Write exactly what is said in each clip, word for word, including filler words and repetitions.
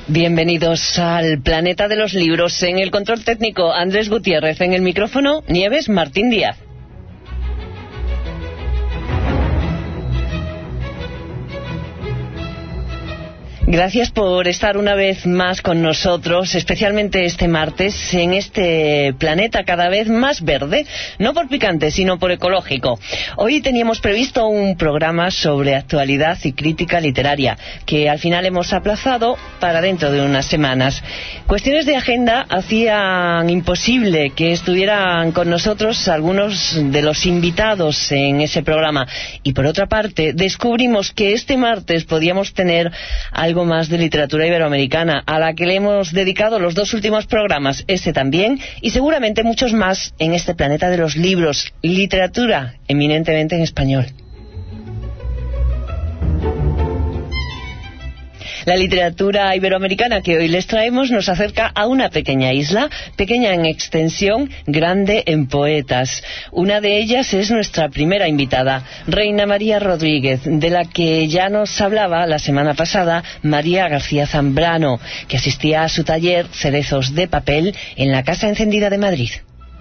Bienvenidos al Planeta de los Libros. En el control técnico, Andrés Gutiérrez. En el micrófono, Nieves Martín Díaz. Gracias por estar una vez más con nosotros, especialmente este martes, en este planeta cada vez más verde, no por picante, sino por ecológico. Hoy teníamos previsto un programa sobre actualidad y crítica literaria, que al final hemos aplazado para dentro de unas semanas. Cuestiones de agenda hacían imposible que estuvieran con nosotros algunos de los invitados en ese programa. Y por otra parte, descubrimos que este martes podíamos tener algo más de literatura iberoamericana, a la que le hemos dedicado los dos últimos programas, este también, y seguramente muchos más en este planeta de los libros, literatura eminentemente en español. La literatura iberoamericana que hoy les traemos nos acerca a una pequeña isla, pequeña en extensión, grande en poetas. Una de ellas es nuestra primera invitada, Reina María Rodríguez, de la que ya nos hablaba la semana pasada María García Zambrano, que asistía a su taller Cerezos de Papel en la Casa Encendida de Madrid.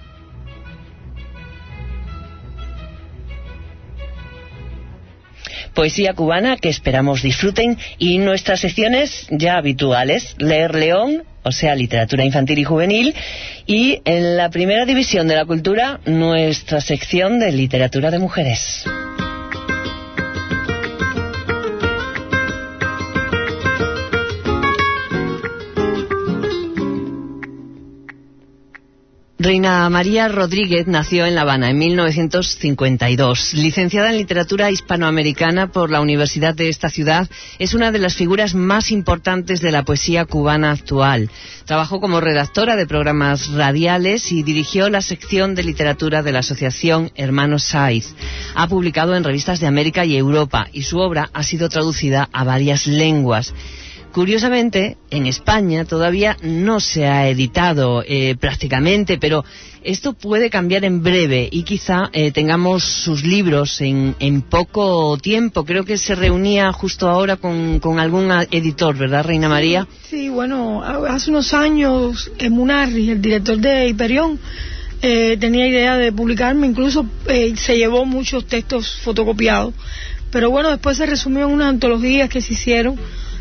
Poesía cubana que esperamos disfruten, y nuestras secciones ya habituales, Leer León, o sea, literatura infantil y juvenil, y en la primera división de la cultura, nuestra sección de literatura de mujeres. Reina María Rodríguez nació en La Habana en mil novecientos cincuenta y dos. Licenciada en Literatura Hispanoamericana por la Universidad de esta ciudad, es una de las figuras más importantes de la poesía cubana actual. Trabajó como redactora de programas radiales y dirigió la sección de literatura de la Asociación Hermanos Saiz. Ha publicado en revistas de América y Europa y su obra ha sido traducida a varias lenguas. Curiosamente, en España todavía no se ha editado eh, prácticamente, pero esto puede cambiar en breve y quizá eh, tengamos sus libros en, en poco tiempo. Creo que se reunía justo ahora con, con algún editor, ¿verdad, Reina María? Sí, bueno, hace unos años Munarri, el director de Hiperión, eh, tenía idea de publicarme, incluso eh, se llevó muchos textos fotocopiados, pero bueno, después se resumió en unas antologías que se hicieron.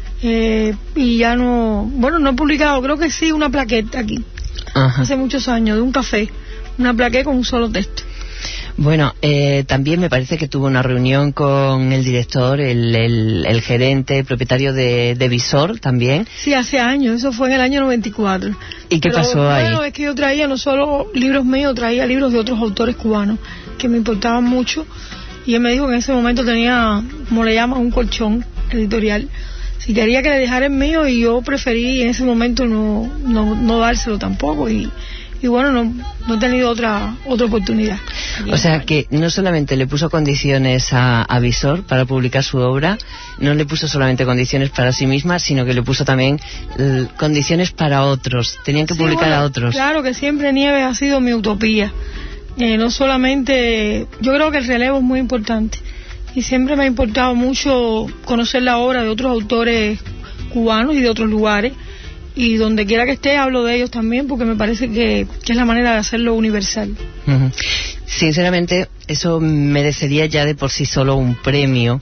Eh, y ya no, bueno, no he publicado, creo que sí, una plaqueta aquí. Ajá. Hace muchos años, de un café, una plaqueta con un solo texto. Bueno, eh, también me parece que tuvo una reunión con el director, el, el, el gerente, propietario de, de Visor también. Sí, hace años, eso fue en el año noventa y cuatro. ¿Y qué Pero, pasó ahí? Bueno, es que yo traía no solo libros míos, traía libros de otros autores cubanos que me importaban mucho, y él me dijo que en ese momento tenía, como le llaman, un colchón editorial. Si quería que le dejara el mío, y yo preferí en ese momento no no, no dárselo tampoco, y, y bueno, no, no he tenido otra otra oportunidad. O sea que no solamente le puso condiciones a, a Visor para publicar su obra, no le puso solamente condiciones para sí misma, sino que le puso también eh, condiciones para otros. Tenían que sí, publicar bueno, a otros. Claro que siempre Nieves ha sido mi utopía. Eh, no solamente, yo creo que el relevo es muy importante. Y siempre me ha importado mucho conocer la obra de otros autores cubanos y de otros lugares. Y donde quiera que esté, hablo de ellos también, porque me parece que, que es la manera de hacerlo universal. Uh-huh. Sinceramente, eso merecería ya de por sí solo un premio.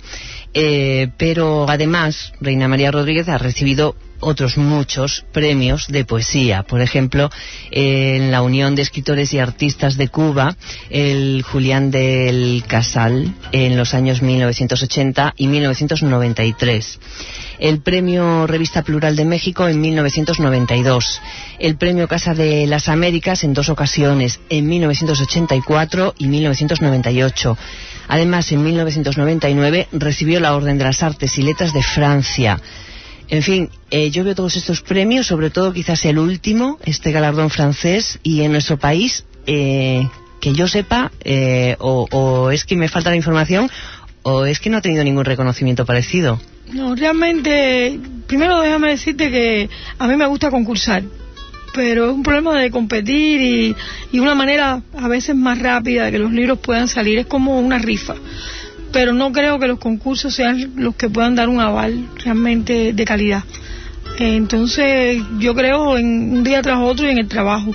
Eh, pero además, Reina María Rodríguez ha recibido otros muchos premios de poesía. Por ejemplo, eh, en la Unión de Escritores y Artistas de Cuba, el Julián del Casal, en los años mil novecientos ochenta y mil novecientos noventa y tres. El Premio Revista Plural de México en mil novecientos noventa y dos. El Premio Casa de las Américas en dos ocasiones, en mil novecientos ochenta y cuatro y mil novecientos noventa y ocho. Además, en mil novecientos noventa y nueve recibió la Orden de las Artes y Letras de Francia. En fin, eh, yo veo todos estos premios, sobre todo quizás el último, este galardón francés, y en nuestro país, eh, que yo sepa, eh, o, o es que me falta la información, o es que no ha tenido ningún reconocimiento parecido. No, realmente, primero déjame decirte que a mí me gusta concursar, pero es un problema de competir y, y una manera a veces más rápida de que los libros puedan salir, es como una rifa. Pero no creo que los concursos sean los que puedan dar un aval realmente de calidad. Eh, entonces yo creo en un día tras otro y en el trabajo.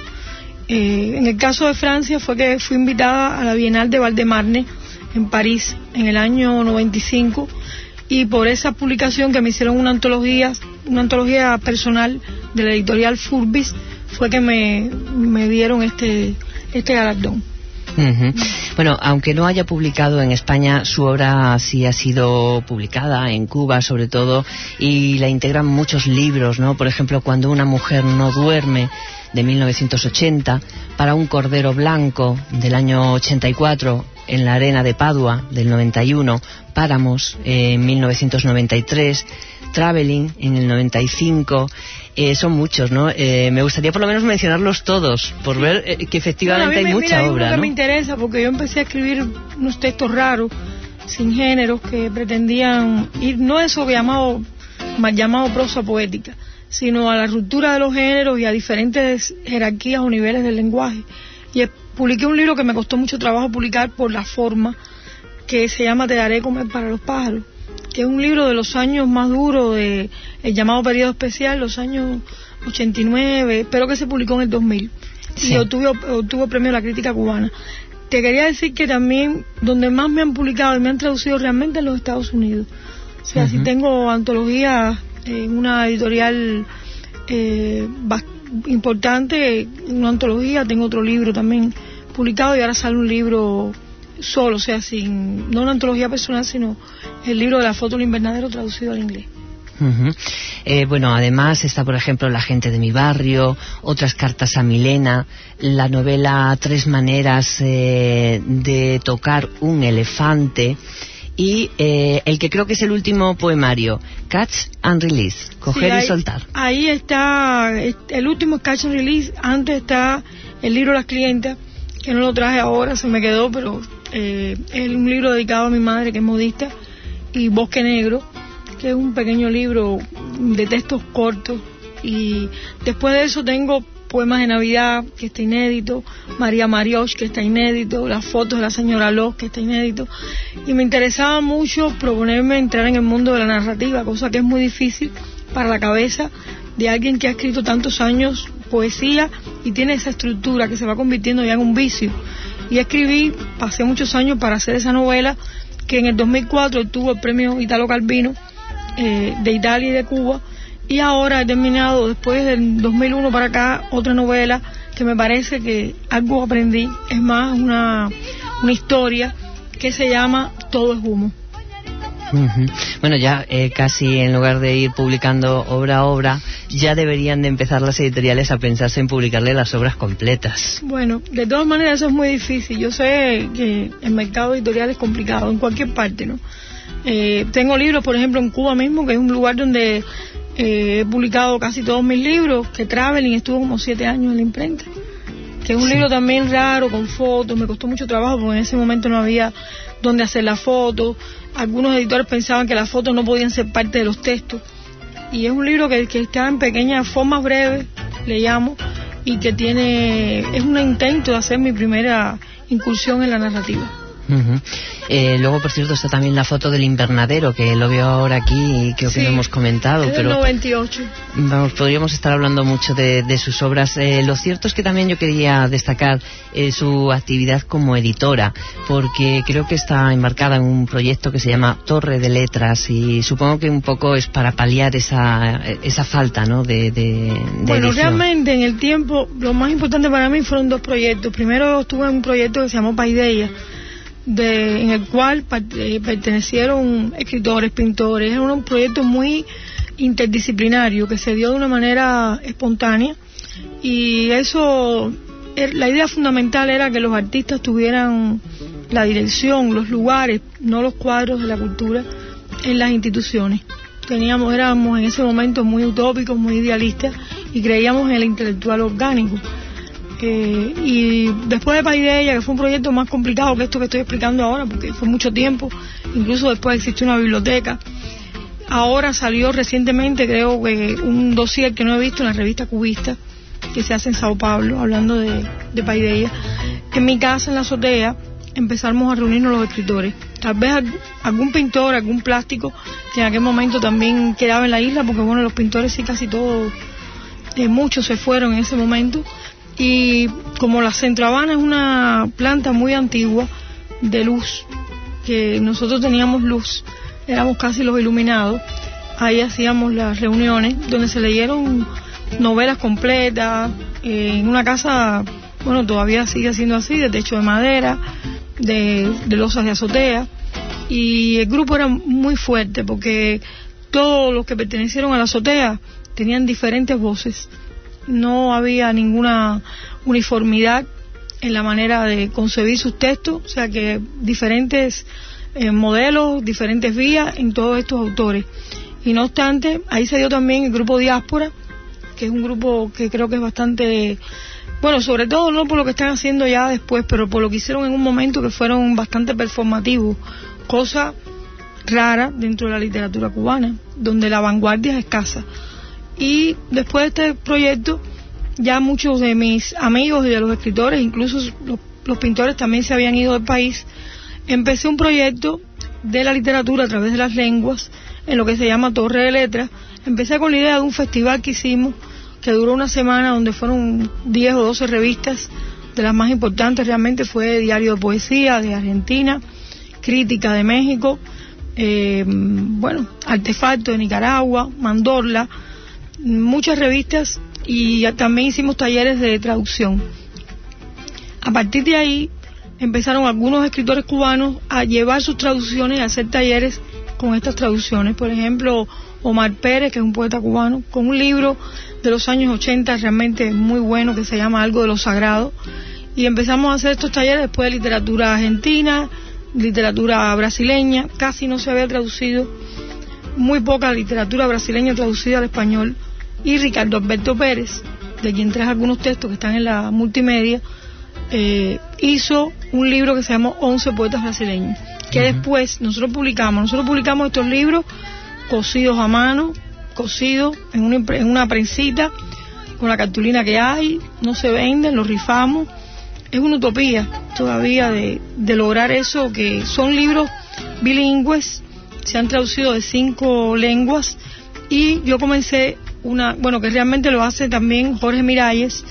Eh, en el caso de Francia fue que fui invitada a la Bienal de Val-de-Marne en París en el año noventa y cinco, y por esa publicación que me hicieron una antología, una antología personal de la editorial Furbis, fue que me, me dieron este, este galardón. Uh-huh. Bueno, aunque no haya publicado en España, su obra sí ha sido publicada en Cuba, sobre todo, y la integran muchos libros, ¿no? Por ejemplo, Cuando una mujer no duerme, de mil novecientos ochenta, Para un cordero blanco, del año ochenta y cuatro, En la arena de Padua, del noventa y uno, Páramos, eh, en mil novecientos noventa y tres, Traveling, en el noventa y cinco. Eh, son muchos, ¿no? Eh, me gustaría por lo menos mencionarlos todos, por ver eh, que efectivamente bueno, me, hay mucha mira, obra, hay uno ¿no? que me interesa, porque yo empecé a escribir unos textos raros, sin géneros, que pretendían ir, no eso que llamado, más llamado prosa poética, sino a la ruptura de los géneros y a diferentes jerarquías o niveles del lenguaje. Y publiqué un libro que me costó mucho trabajo publicar por la forma, que se llama Te daré comer para los pájaros, que es un libro de los años más duros de el llamado periodo especial, los años ochenta y nueve, pero que se publicó en el dos mil, sí. Y obtuvo, obtuvo premio de la crítica cubana. Te quería decir que también donde más me han publicado y me han traducido realmente en los Estados Unidos. O sea, uh-huh. Si tengo antologías en una editorial eh, importante, una antología, tengo otro libro también publicado, y ahora sale un libro solo, o sea, sin no una antología personal, sino el libro de la foto del invernadero traducido al inglés. Uh-huh. Eh, bueno, además está, por ejemplo, La gente de mi barrio, Otras cartas a Milena, la novela Tres maneras eh, de tocar un elefante, y eh, el que creo que es el último poemario, Catch and Release, coger sí, ahí, y soltar. Ahí está, el último es Catch and Release. Antes está el libro Las clientas, que no lo traje ahora, se me quedó, pero eh, es un libro dedicado a mi madre, que es modista, y Bosque Negro, que es un pequeño libro de textos cortos. Y después de eso tengo Poemas de Navidad, que está inédito, María Marioch, que está inédito, Las fotos de la señora Loz, que está inédito. Y me interesaba mucho proponerme entrar en el mundo de la narrativa, cosa que es muy difícil para la cabeza de alguien que ha escrito tantos años poesía y tiene esa estructura que se va convirtiendo ya en un vicio. Y escribí, pasé muchos años para hacer esa novela, que en el dos mil cuatro obtuvo el premio Italo Calvino eh, de Italia y de Cuba. Y ahora he terminado, después del dos mil uno para acá, otra novela que me parece que algo aprendí. Es más, una, una historia que se llama Todo es humo. Uh-huh. Bueno, ya eh, casi en lugar de ir publicando obra a obra, ya deberían de empezar las editoriales a pensarse en publicarle las obras completas. Bueno, de todas maneras eso es muy difícil. Yo sé que el mercado editorial es complicado en cualquier parte, ¿no? Eh, tengo libros, por ejemplo, en Cuba mismo, que es un lugar donde eh, he publicado casi todos mis libros, que Traveling estuvo como siete años en la imprenta, que es un sí. libro también raro, con fotos. Me costó mucho trabajo porque en ese momento no había dónde hacer la foto. Algunos editores pensaban que las fotos no podían ser parte de los textos, y es un libro que, que está en pequeñas formas breves, le llamo, y que tiene, es un intento de hacer mi primera incursión en la narrativa. Uh-huh. Eh, luego, por cierto, está también la foto del invernadero, que lo veo ahora aquí y creo sí, que no hemos comentado. Es del pero noventa y ocho. Vamos, podríamos estar hablando mucho de, de sus obras. Eh, lo cierto es que también yo quería destacar eh, su actividad como editora, porque creo que está embarcada en un proyecto que se llama Torre de Letras, y supongo que un poco es para paliar esa, esa falta, ¿no?, de, de, de Bueno, edición. Realmente en el tiempo lo más importante para mí fueron dos proyectos. Primero estuve en un proyecto que se llamó Paideia, De, en el cual eh, pertenecieron escritores, pintores. Era un proyecto muy interdisciplinario que se dio de una manera espontánea, y eso, er, la idea fundamental era que los artistas tuvieran la dirección, los lugares, no los cuadros de la cultura en las instituciones. Teníamos, éramos en ese momento muy utópicos, muy idealistas, y creíamos en el intelectual orgánico. Eh, y después de Paideia, que fue un proyecto más complicado que esto que estoy explicando ahora, porque fue mucho tiempo, incluso después existió una biblioteca. Ahora salió recientemente, creo que un dossier que no he visto en la revista Cubista, que se hace en Sao Paulo, hablando de, de Paideia. En mi casa, en la azotea, empezamos a reunirnos los escritores, tal vez algún pintor, algún plástico que en aquel momento también quedaba en la isla, porque bueno, los pintores sí casi todos, eh, muchos se fueron en ese momento. Y como la Centro Habana es una planta muy antigua de luz, que nosotros teníamos luz, éramos casi los iluminados, ahí hacíamos las reuniones donde se leyeron novelas completas, eh, en una casa, bueno, todavía sigue siendo así, de techo de madera, de, de losas de azotea, y el grupo era muy fuerte porque todos los que pertenecieron a la azotea tenían diferentes voces, no había ninguna uniformidad en la manera de concebir sus textos, o sea que diferentes eh, modelos, diferentes vías en todos estos autores. Y no obstante, ahí se dio también el grupo Diáspora, que es un grupo que creo que es bastante, bueno, sobre todo no por lo que están haciendo ya después, pero por lo que hicieron en un momento, que fueron bastante performativos, cosa rara dentro de la literatura cubana, donde la vanguardia es escasa. Y después de este proyecto, ya muchos de mis amigos y de los escritores, incluso los, los pintores también se habían ido del país. Empecé un proyecto de la literatura a través de las lenguas, en lo que se llama Torre de Letras. Empecé con la idea de un festival que hicimos, que duró una semana, donde fueron diez o doce revistas, de las más importantes realmente fue Diario de Poesía de Argentina, Crítica de México, eh, bueno, Artefacto de Nicaragua, Mandorla, muchas revistas, y también hicimos talleres de traducción. A partir de ahí empezaron algunos escritores cubanos a llevar sus traducciones y a hacer talleres con estas traducciones. Por ejemplo, Omar Pérez, que es un poeta cubano, con un libro de los años ochenta realmente muy bueno que se llama Algo de lo Sagrado, y empezamos a hacer estos talleres después de literatura argentina, literatura brasileña. Casi no se había traducido, muy poca literatura brasileña traducida al español, y Ricardo Alberto Pérez, de quien traje algunos textos que están en la multimedia, eh, hizo un libro que se llamó once poetas brasileños, que uh-huh. después nosotros publicamos. Nosotros publicamos estos libros cosidos a mano, cosidos en una, en una prensita, con la cartulina que hay, no se venden, los rifamos. Es una utopía todavía de, de lograr eso, que son libros bilingües, se han traducido de cinco lenguas, y yo comencé una, bueno, que realmente lo hace también Jorge Miralles,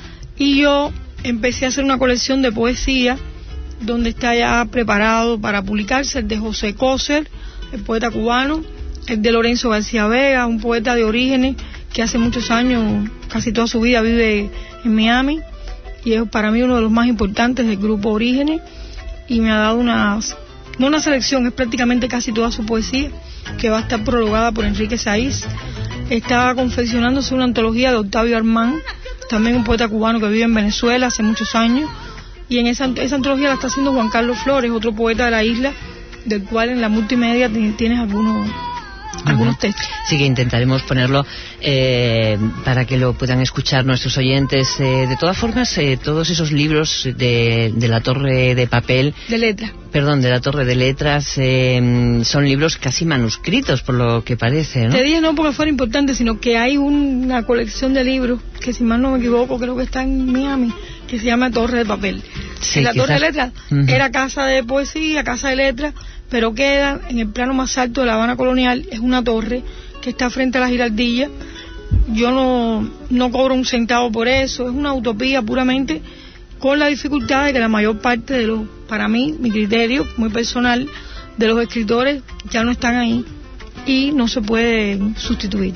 y yo empecé a hacer una colección de poesía, donde está ya preparado para publicarse el de José Cócer, el poeta cubano, el de Lorenzo García Vega, un poeta de orígenes que hace muchos años, casi toda su vida vive en Miami, y es para mí uno de los más importantes del grupo Orígenes, y me ha dado una, no una selección, es prácticamente casi toda su poesía, que va a estar prologada por Enrique Saiz. Está confeccionándose una antología de Octavio Armán, también un poeta cubano que vive en Venezuela hace muchos años, y en esa, esa antología la está haciendo Juan Carlos Flores, otro poeta de la isla, del cual en la multimedia tienes algunos algunos textos. Sí, que intentaremos ponerlo eh, para que lo puedan escuchar nuestros oyentes. Eh, de todas formas, eh, todos esos libros de, de la Torre de Papel... De Letras. Perdón, de la Torre de Letras, eh, son libros casi manuscritos, por lo que parece, ¿no? Te dije no porque fuera importante, sino que hay una colección de libros, que si mal no me equivoco, creo que está en Miami, que se llama Torre de Papel. Sí, la quizás... Torre de Letras uh-huh. era casa de poesía, casa de letras, pero queda en el plano más alto de La Habana colonial. Es una torre que está frente a la Girardilla. Yo no, no cobro un centavo por eso, es una utopía puramente, con la dificultad de que la mayor parte de los, para mí, mi criterio muy personal, de los escritores ya no están ahí y no se puede sustituir.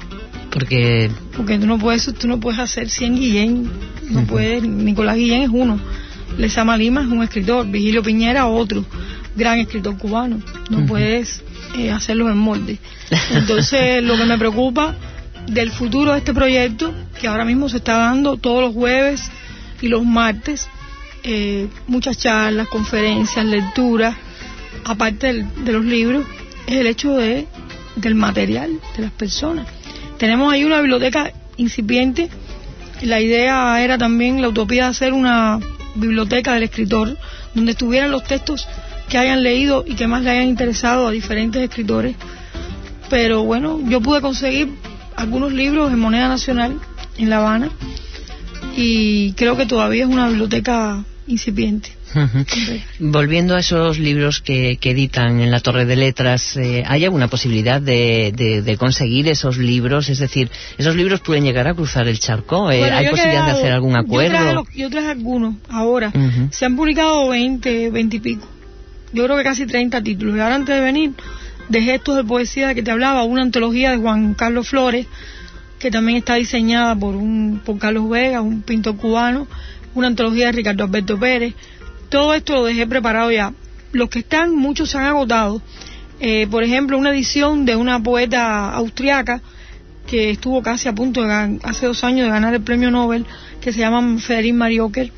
Porque porque tú no puedes, tú no puedes hacer cien Guillén, no uh-huh. puedes. Nicolás Guillén es uno, Lezama Lima es un escritor, Vigilio Piñera otro, gran escritor cubano, no uh-huh. puedes eh, hacerlos en molde. Entonces lo que me preocupa del futuro de este proyecto, que ahora mismo se está dando todos los jueves y los martes, eh, muchas charlas, conferencias, lecturas, aparte del, de los libros, es el hecho de del material de las personas. Tenemos ahí una biblioteca incipiente. La idea era también la utopía de hacer una biblioteca del escritor, donde estuvieran los textos que hayan leído y que más le hayan interesado a diferentes escritores. Pero bueno, yo pude conseguir algunos libros en moneda nacional en La Habana, y creo que todavía es una biblioteca incipiente. Uh-huh. Volviendo a esos libros que, que editan en la Torre de Letras, eh, ¿hay alguna posibilidad de, de, de conseguir esos libros? Es decir, ¿esos libros pueden llegar a cruzar el charco? Eh, bueno, ¿Hay posibilidad quedado, de hacer algún acuerdo? Yo traje, los, yo traje algunos ahora. Uh-huh. Se han publicado veinte, veinte y pico. Yo creo que casi treinta títulos. Y ahora, antes de venir, de Gestos de Poesía, de que te hablaba, una antología de Juan Carlos Flores, que también está diseñada por un por Carlos Vega, un pintor cubano, una antología de Ricardo Alberto Pérez. Todo esto lo dejé preparado ya. Los que están, muchos se han agotado. Eh, por ejemplo, una edición de una poeta austriaca que estuvo casi a punto de ganar, hace dos años, de ganar el premio Nobel, que se llama Federic Marioker,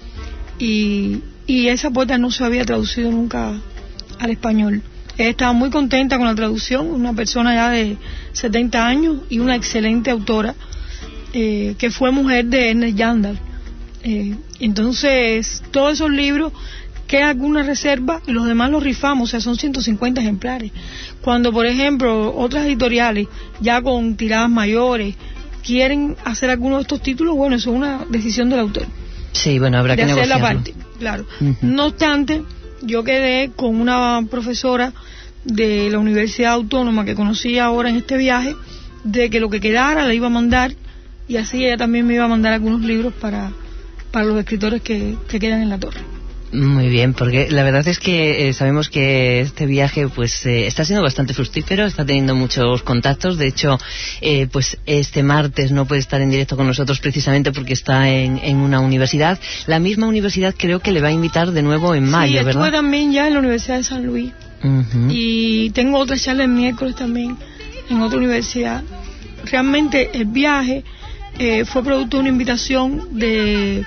y, y esa poeta no se había traducido nunca al español. Ella estaba muy contenta con la traducción, una persona ya de setenta años y una excelente autora, eh, que fue mujer de Ernest Jandal. Eh, entonces, todos esos libros, queda alguna reserva y los demás los rifamos, o sea, son ciento cincuenta ejemplares. Cuando, por ejemplo, otras editoriales, ya con tiradas mayores, quieren hacer alguno de estos títulos, bueno, eso es una decisión del autor. Sí, bueno, habrá que negociarlo. De hacer la parte, claro. Uh-huh. No obstante, yo quedé con una profesora de la Universidad Autónoma que conocí ahora en este viaje, de que lo que quedara la iba a mandar, y así ella también me iba a mandar algunos libros para, para los escritores que, que quedan en la torre. Muy bien, porque la verdad es que eh, sabemos que este viaje pues eh, está siendo bastante fructífero, está teniendo muchos contactos. De hecho, eh, pues este martes no puede estar en directo con nosotros precisamente porque está en, en una universidad. La misma universidad creo que le va a invitar de nuevo en mayo, sí, ¿verdad? Sí, estuve también ya en la Universidad de San Luis. Uh-huh. Y tengo otra charla el miércoles también en otra universidad. Realmente el viaje eh, fue producto de una invitación de,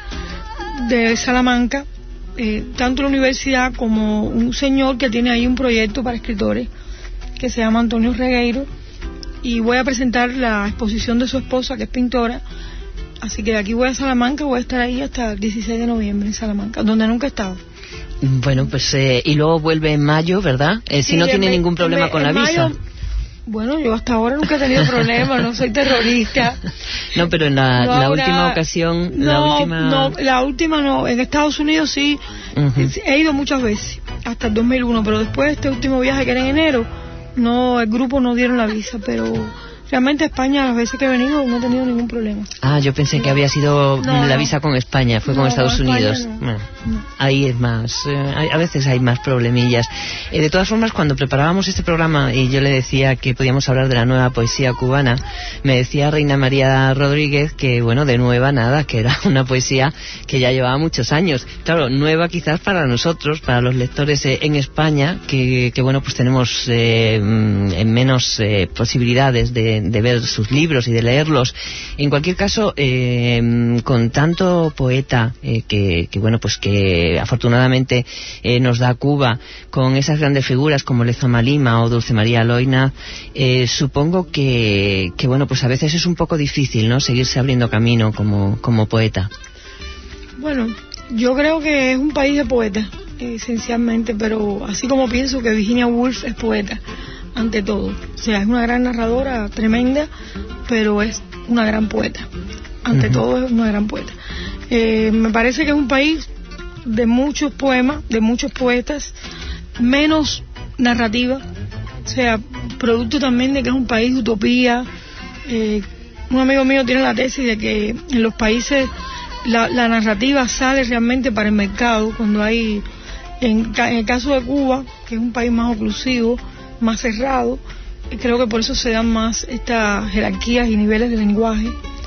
de Salamanca. Eh, tanto la universidad como un señor que tiene ahí un proyecto para escritores que se llama Antonio Regueiro, y voy a presentar la exposición de su esposa, que es pintora, así que de aquí voy a Salamanca, voy a estar ahí hasta el dieciséis de noviembre en Salamanca, donde nunca he estado. Bueno, pues eh, y luego vuelve en mayo, ¿verdad? Eh, si sí, no tiene me, ningún problema me, con la visa. Mayo, bueno, yo hasta ahora nunca he tenido problemas, no soy terrorista. No, pero en la, no, la ahora, última ocasión... No, la última... no, la última no. En Estados Unidos sí, uh-huh. He ido muchas veces, hasta el dos mil uno, pero después de este último viaje que era en enero, no, el grupo no dieron la visa, pero... Realmente España, las veces que he venido, no he tenido ningún problema. Ah, yo pensé no. que había sido no, la visa con España, fue no, con Estados con Unidos. España, bueno, no. Ahí es más, eh, a veces hay más problemillas. Eh, de todas formas, cuando preparábamos este programa y yo le decía que podíamos hablar de la nueva poesía cubana, me decía Reina María Rodríguez que, bueno, de nueva nada, que era una poesía que ya llevaba muchos años. Claro, nueva quizás para nosotros, para los lectores eh, en España, que, que, bueno, pues tenemos eh, en menos eh, posibilidades de de ver sus libros y de leerlos. En cualquier caso, eh, con tanto poeta eh, que, que bueno, pues que afortunadamente eh, nos da Cuba, con esas grandes figuras como Lezama Lima o Dulce María Loina, eh, supongo que, que bueno, pues a veces es un poco difícil, ¿no?, seguirse abriendo camino como, como poeta. Bueno, yo creo que es un país de poetas, esencialmente, pero así como pienso que Virginia Woolf es poeta ante todo, o sea, es una gran narradora tremenda, pero es una gran poeta, ante uh-huh. todo es una gran poeta. Eh, me parece que es un país de muchos poemas, de muchos poetas, menos narrativa, o sea, producto también de que es un país de utopía. Eh, un amigo mío tiene la tesis de que en los países la, la narrativa sale realmente para el mercado, cuando hay, en, en el caso de Cuba, que es un país más oclusivo, más cerrado, creo que por eso se dan más estas jerarquías y niveles de lenguaje.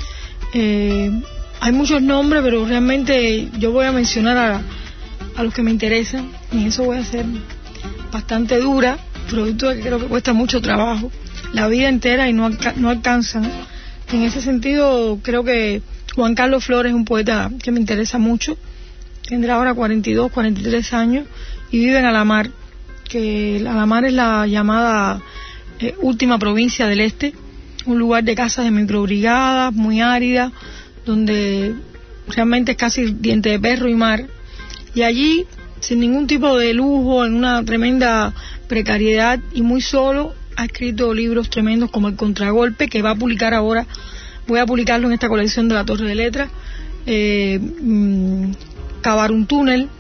Eh, hay muchos nombres, pero realmente yo voy a mencionar a, a los que me interesan, y en eso voy a ser bastante dura, producto de que creo que cuesta mucho trabajo, la vida entera, y no, alca- no alcanzan. En ese sentido, creo que Juan Carlos Flores es un poeta que me interesa mucho, tendrá ahora cuarenta y dos, cuarenta y tres años, y vive en Alamar, que Alamar es la llamada eh, última provincia del este, un lugar de casas de microbrigadas, muy árida, donde realmente es casi diente de perro y mar, y allí, sin ningún tipo de lujo, en una tremenda precariedad y muy solo, ha escrito libros tremendos como El Contragolpe, que va a publicar ahora, voy a publicarlo en esta colección de la Torre de Letras, eh, mmm, Cavar un túnel,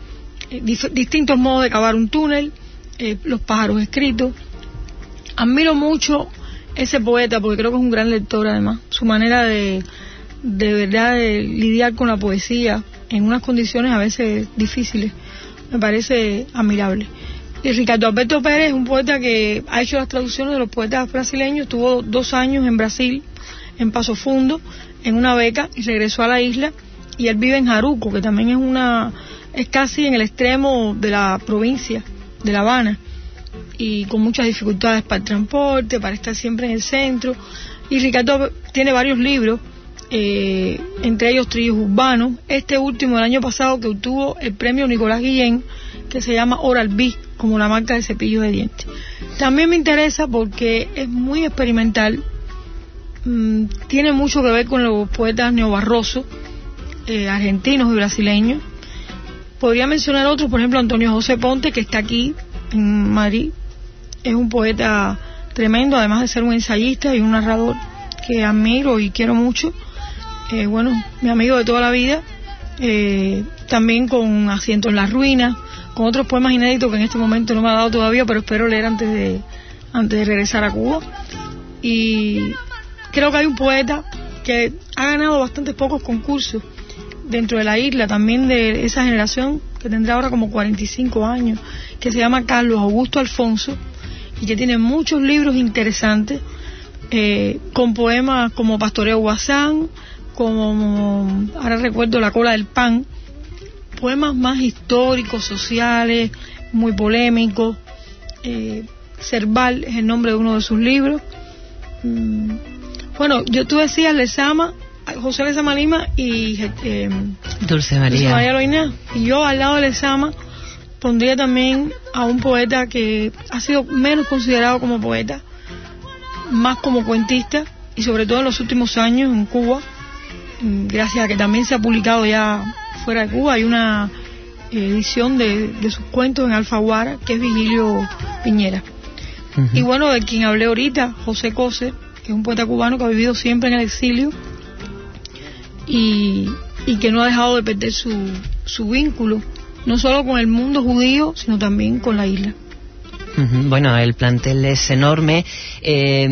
eh, dif- distintos modos de cavar un túnel, eh, Los pájaros escritos. Admiro mucho ese poeta porque creo que es un gran lector además, su manera de, de verdad de lidiar con la poesía en unas condiciones a veces difíciles, me parece admirable. Y Ricardo Alberto Pérez es un poeta que ha hecho las traducciones de los poetas brasileños, estuvo dos años en Brasil, en Paso Fundo, en una beca, y regresó a la isla, y él vive en Jaruco, que también es una es casi en el extremo de la provincia de La Habana, y con muchas dificultades para el transporte, para estar siempre en el centro. Y Ricardo tiene varios libros, eh, entre ellos Trillos Urbanos, este último el año pasado que obtuvo el premio Nicolás Guillén, que se llama Oral-B, como la marca de cepillos de dientes. También me interesa porque es muy experimental, mmm, tiene mucho que ver con los poetas neobarrosos, eh, argentinos y brasileños. Podría mencionar otros, por ejemplo Antonio José Ponte, que está aquí en Madrid, es un poeta tremendo, además de ser un ensayista y un narrador que admiro y quiero mucho. Eh, bueno, mi amigo de toda la vida, eh, también con Asiento en las Ruinas, con otros poemas inéditos que en este momento no me ha dado todavía, pero espero leer antes de antes de regresar a Cuba. Y creo que hay un poeta que ha ganado bastantes pocos concursos dentro de la isla, también de esa generación, que tendrá ahora como cuarenta y cinco años, que se llama Carlos Augusto Alfonso, y que tiene muchos libros interesantes, eh, con poemas como Pastoreo Guasán, como, ahora recuerdo, La Cola del Pan, poemas más históricos, sociales, muy polémicos. eh, Cerval es el nombre de uno de sus libros. mm, bueno, yo tú decías Lezama, José Lezama Lima y eh, Dulce María. Dulce María Loiná, y yo al lado de Lezama pondría también a un poeta que ha sido menos considerado como poeta, más como cuentista, y sobre todo en los últimos años en Cuba, gracias a que también se ha publicado ya fuera de Cuba. Hay una edición de, de sus cuentos en Alfaguara, que es Vigilio Piñera. Uh-huh. Y bueno, de quien hablé ahorita, José Cose, que es un poeta cubano que ha vivido siempre en el exilio y, y que no ha dejado de perder su, su vínculo, no solo con el mundo judío, sino también con la isla. Bueno, el plantel es enorme. Eh,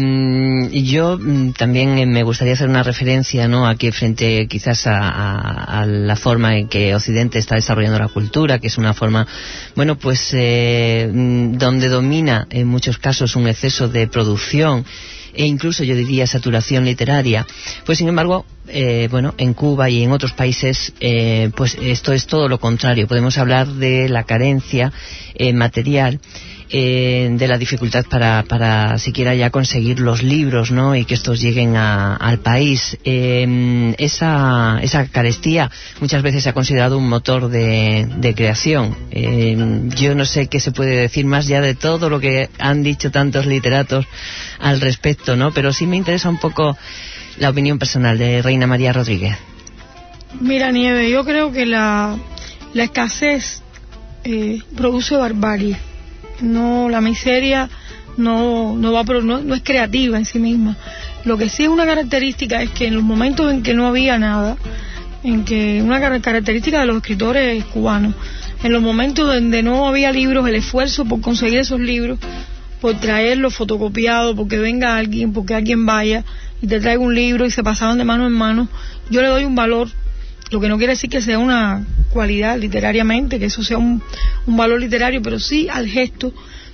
yo también me gustaría hacer una referencia, ¿no?, aquí frente quizás a, a, a la forma en que Occidente está desarrollando la cultura, que es una forma, bueno, pues eh, donde domina en muchos casos un exceso de producción e incluso yo diría saturación literaria. Pues sin embargo, eh, bueno, en Cuba y en otros países, eh, pues esto es todo lo contrario. Podemos hablar de la carencia eh, material, eh, de la dificultad para, para siquiera ya conseguir los libros, ¿no?, y que estos lleguen a, al país. Eh, esa, esa carestía muchas veces se ha considerado un motor de, de creación. Eh, yo no sé qué se puede decir más ya de todo lo que han dicho tantos literatos al respecto, ¿no? Pero sí me interesa un poco la opinión personal de Reina María Rodríguez. Mira, Nieve, yo creo que la, la escasez eh, produce barbarie. No, la miseria no no va no, no es creativa en sí misma. Lo que sí es una característica es que en los momentos en que no había nada, en que una característica de los escritores cubanos, en los momentos donde no había libros, el esfuerzo por conseguir esos libros, por traerlos fotocopiados, porque venga alguien, porque alguien vaya y te traiga un libro, y se pasaban de mano en mano, yo le doy un valor, lo que no quiere decir que sea una cualidad literariamente, que eso sea un, un valor literario, pero sí al gesto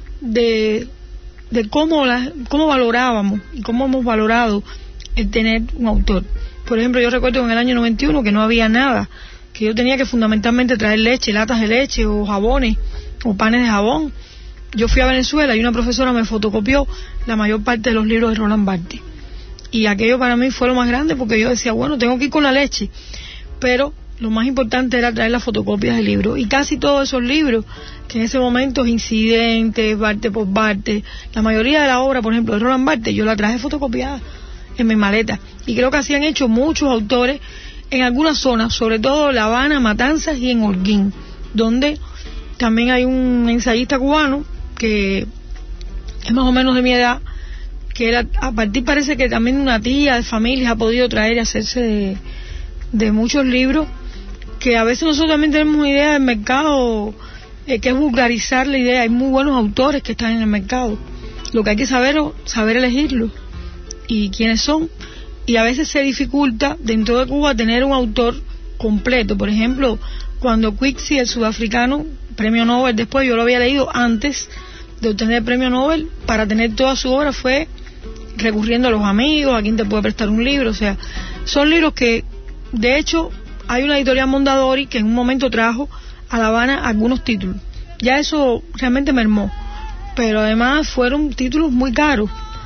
de, de cómo, la, cómo valorábamos y cómo hemos valorado el tener un autor. Por ejemplo, yo recuerdo en el año noventa y uno que no había nada, que yo tenía que fundamentalmente traer leche, latas de leche o jabones o panes de jabón. Yo fui a Venezuela y una profesora me fotocopió la mayor parte de los libros de Roland Barthes, y aquello para mí fue lo más grande, porque yo decía, bueno, tengo que ir con la leche, pero lo más importante era traer las fotocopias del libro. Y casi todos esos libros, que en ese momento, Incidentes, Barthes por Barthes, la mayoría de la obra, por ejemplo, de Roland Barthes, yo la traje fotocopiada en mi maleta. Y creo que así han hecho muchos autores en algunas zonas, sobre todo La Habana, Matanzas y en Holguín, donde también hay un ensayista cubano que es más o menos de mi edad, que era, a partir parece que también una tía de familia ha podido traer y hacerse de, de muchos libros que a veces nosotros también tenemos una idea del mercado eh, que es vulgarizar la idea. Hay muy buenos autores que están en el mercado, lo que hay que saber es saber elegirlos y quiénes son, y a veces se dificulta dentro de Cuba tener un autor completo. Por ejemplo, cuando Quixi, el sudafricano, premio Nobel, después yo lo había leído antes de obtener el premio Nobel, para tener toda su obra fue recurriendo a los amigos, a quien te puede prestar un libro. O sea, son libros que, de hecho, hay una editorial Mondadori que en un momento trajo a La Habana algunos títulos. Ya eso realmente mermó, pero además fueron títulos muy caros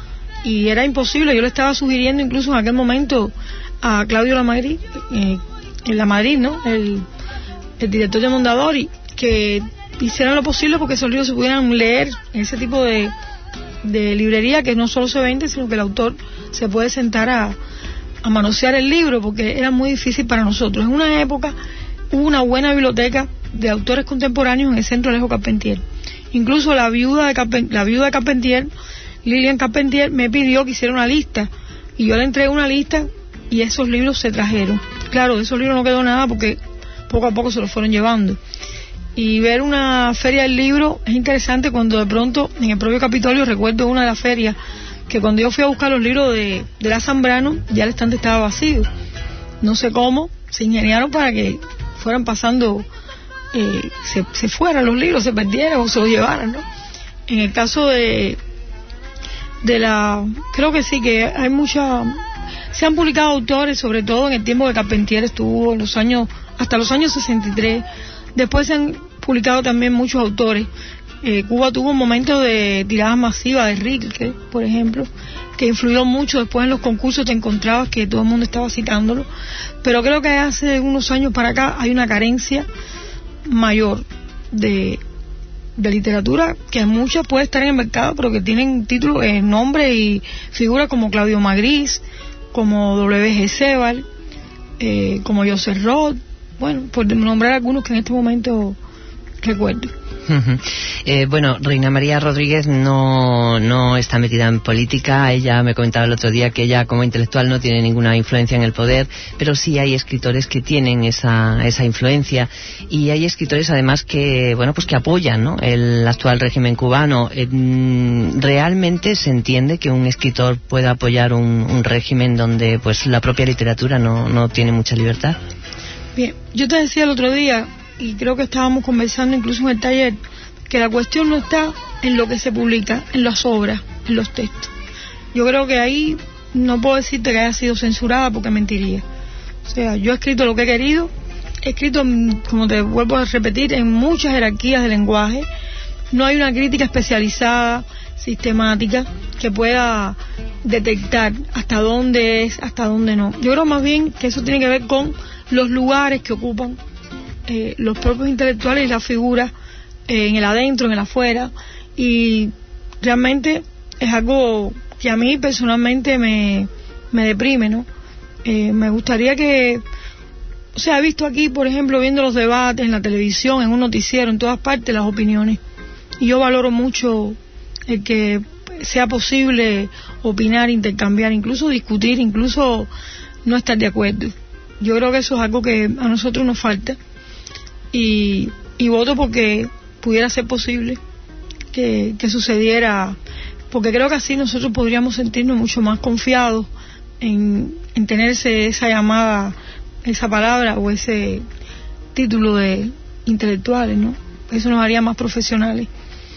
y era imposible. Yo le estaba sugiriendo incluso en aquel momento a Claudio Lamadrid, eh, en La Madrid, ¿no? El, el director de Mondadori, que hicieran lo posible porque esos libros se pudieran leer en ese tipo de, de librería, que no solo se vende, sino que el autor se puede sentar a, a manosear el libro, porque era muy difícil para nosotros. En una época hubo una buena biblioteca de autores contemporáneos en el Centro Alejo Carpentier. Incluso la viuda de Carpentier, la viuda de Carpentier, Lilian Carpentier, me pidió que hiciera una lista, y yo le entregué una lista y esos libros se trajeron. Claro, de esos libros no quedó nada porque poco a poco se los fueron llevando. Y ver una feria del libro es interesante cuando de pronto en el propio Capitolio, recuerdo una de las ferias, que cuando yo fui a buscar los libros de, de la Zambrano, ya el estante estaba vacío. No sé cómo se ingeniaron para que fueran pasando, eh, se, se fueran los libros, se perdieran o se los llevaran, ¿no? En el caso de de la, creo que sí, que hay mucha, se han publicado autores, sobre todo en el tiempo que Carpentier estuvo, en los años, hasta los años sesenta y tres. Después se han publicado también muchos autores. Eh, Cuba tuvo un momento de tiradas masivas de Rilke, por ejemplo, que influyó mucho. Después en los concursos te encontrabas que todo el mundo estaba citándolo, pero creo que hace unos años para acá hay una carencia mayor de, de literatura, que muchas puede estar en el mercado, pero que tienen títulos, eh, nombres y figuras como Claudio Magris, como W G Sebald, eh, como Joseph Roth, bueno, por nombrar algunos que en este momento recuerdo. Uh-huh. Eh, bueno, Reina María Rodríguez no, no está metida en política. Ella me comentaba el otro día que ella como intelectual no tiene ninguna influencia en el poder, pero sí hay escritores que tienen esa, esa influencia, y hay escritores además que, bueno, pues que apoyan, ¿no?, el actual régimen cubano. Eh, ¿Realmente se entiende que un escritor pueda apoyar un, un régimen donde pues la propia literatura no, no tiene mucha libertad? Bien, yo te decía el otro día, y creo que estábamos conversando incluso en el taller, que la cuestión no está en lo que se publica, en las obras, en los textos. Yo creo que ahí no puedo decirte que haya sido censurada, porque mentiría. O sea, yo he escrito lo que he querido, he escrito, como te vuelvo a repetir, en muchas jerarquías de lenguaje. No hay una crítica especializada, sistemática, que pueda detectar hasta dónde es, hasta dónde no. Yo creo más bien que eso tiene que ver con los lugares que ocupan Eh, los propios intelectuales y las figuras, eh, en el adentro, en el afuera, y realmente es algo que a mí personalmente me, me deprime, ¿no? Eh, me gustaría que, o sea, he visto aquí, por ejemplo, viendo los debates en la televisión, en un noticiero, en todas partes, las opiniones, y yo valoro mucho el que sea posible opinar, intercambiar, incluso discutir, incluso no estar de acuerdo. Yo creo que eso es algo que a nosotros nos falta. Y, y voto porque pudiera ser posible que, que sucediera, porque creo que así nosotros podríamos sentirnos mucho más confiados en, en tener ese, esa llamada, esa palabra o ese título de intelectuales, ¿no? Eso nos haría más profesionales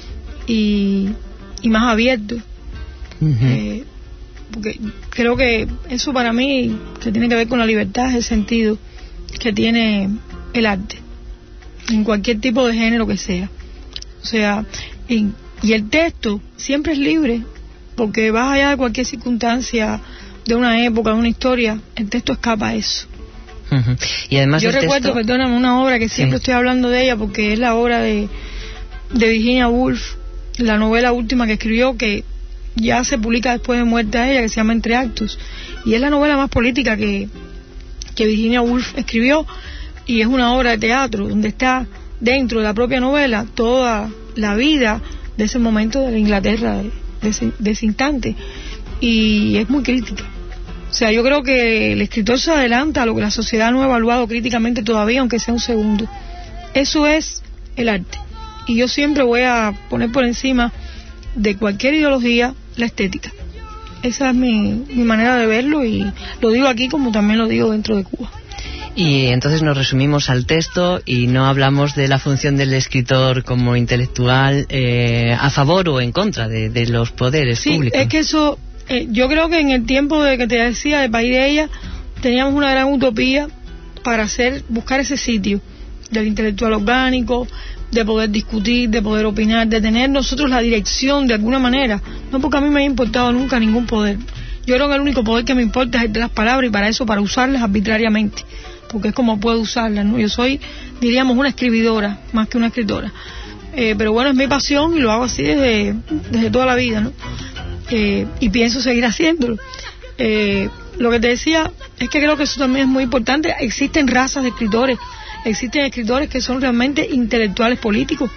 y, y más abiertos. Uh-huh. eh, porque creo que eso para mí, que tiene que ver con la libertad, es el sentido que tiene el arte, en cualquier tipo de género que sea. O sea, en, y el texto siempre es libre, porque más allá de cualquier circunstancia, de una época, de una historia, el texto escapa a eso. Uh-huh. Y además yo recuerdo, texto... perdóname, una obra que siempre sí. estoy hablando de ella, porque es la obra de, de Virginia Woolf, la novela última que escribió, que ya se publica después de muerte a ella, que se llama Entre Actos, y es la novela más política que, que Virginia Woolf escribió. Y es una obra de teatro donde está dentro de la propia novela toda la vida de ese momento de la Inglaterra, de ese, de ese instante, y es muy crítica. O sea, yo creo que el escritor se adelanta a lo que la sociedad no ha evaluado críticamente todavía, aunque sea un segundo. Eso es el arte. Y yo siempre voy a poner por encima de cualquier ideología la estética. Esa es mi, mi manera de verlo, y lo digo aquí como también lo digo dentro de Cuba. Y entonces nos resumimos al texto y no hablamos de la función del escritor como intelectual eh, a favor o en contra de, de los poderes sí, públicos. Es que eso, eh, yo creo que en el tiempo de que te decía, de País de Ella, teníamos una gran utopía para hacer, buscar ese sitio del intelectual orgánico, de poder discutir, de poder opinar, de tener nosotros la dirección de alguna manera, no porque a mí me haya importado nunca ningún poder. Yo creo que el único poder que me importa es el de las palabras, y para eso, para usarlas arbitrariamente, porque es como puedo usarlas, ¿no? Yo soy, diríamos, una escribidora más que una escritora, eh, pero bueno, es mi pasión y lo hago así desde, desde toda la vida, ¿no? Eh, y pienso seguir haciéndolo. Eh, lo que te decía es que creo que eso también es muy importante. Existen razas de escritores, existen escritores que son realmente intelectuales políticos,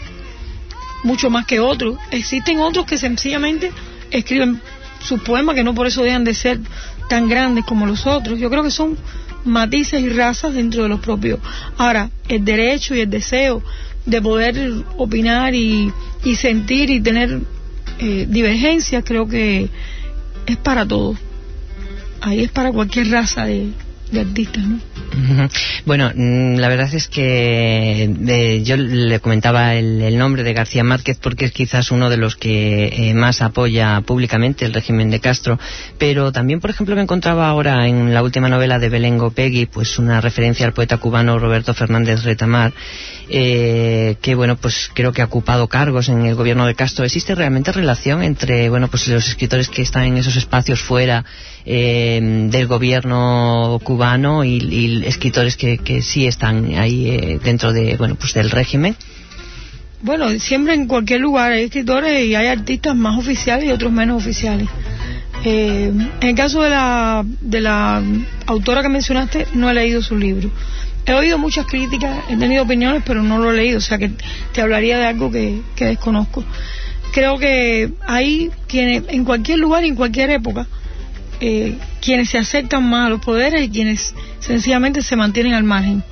mucho más que otros. Existen otros que sencillamente escriben sus poemas, que no por eso dejan de ser tan grandes como los otros. Yo creo que son matices y razas dentro de los propios. Ahora, el derecho y el deseo de poder opinar y, y sentir y tener eh, divergencias, creo que es para todos. Ahí es para cualquier raza de, de artistas, ¿no? Bueno, la verdad es que eh, yo le comentaba el, el nombre de García Márquez porque es quizás uno de los que eh, más apoya públicamente el régimen de Castro, pero también, por ejemplo, me encontraba ahora en la última novela de Belén Gopegui, pues una referencia al poeta cubano Roberto Fernández Retamar, eh, que bueno, pues creo que ha ocupado cargos en el gobierno de Castro. ¿Existe realmente relación entre, bueno, pues los escritores que están en esos espacios fuera eh, del gobierno cubano y, y escritores que, que sí están ahí eh, dentro de, bueno, pues del régimen? Bueno, siempre en cualquier lugar hay escritores y hay artistas más oficiales y otros menos oficiales. Eh, en el caso de la de la autora que mencionaste, no he leído su libro. He oído muchas críticas, he tenido opiniones, pero no lo he leído, o sea que te hablaría de algo que, que desconozco. Creo que hay quienes, en cualquier lugar y en cualquier época, eh, quienes se acercan más a los poderes y quienes sencillamente se mantienen al margen.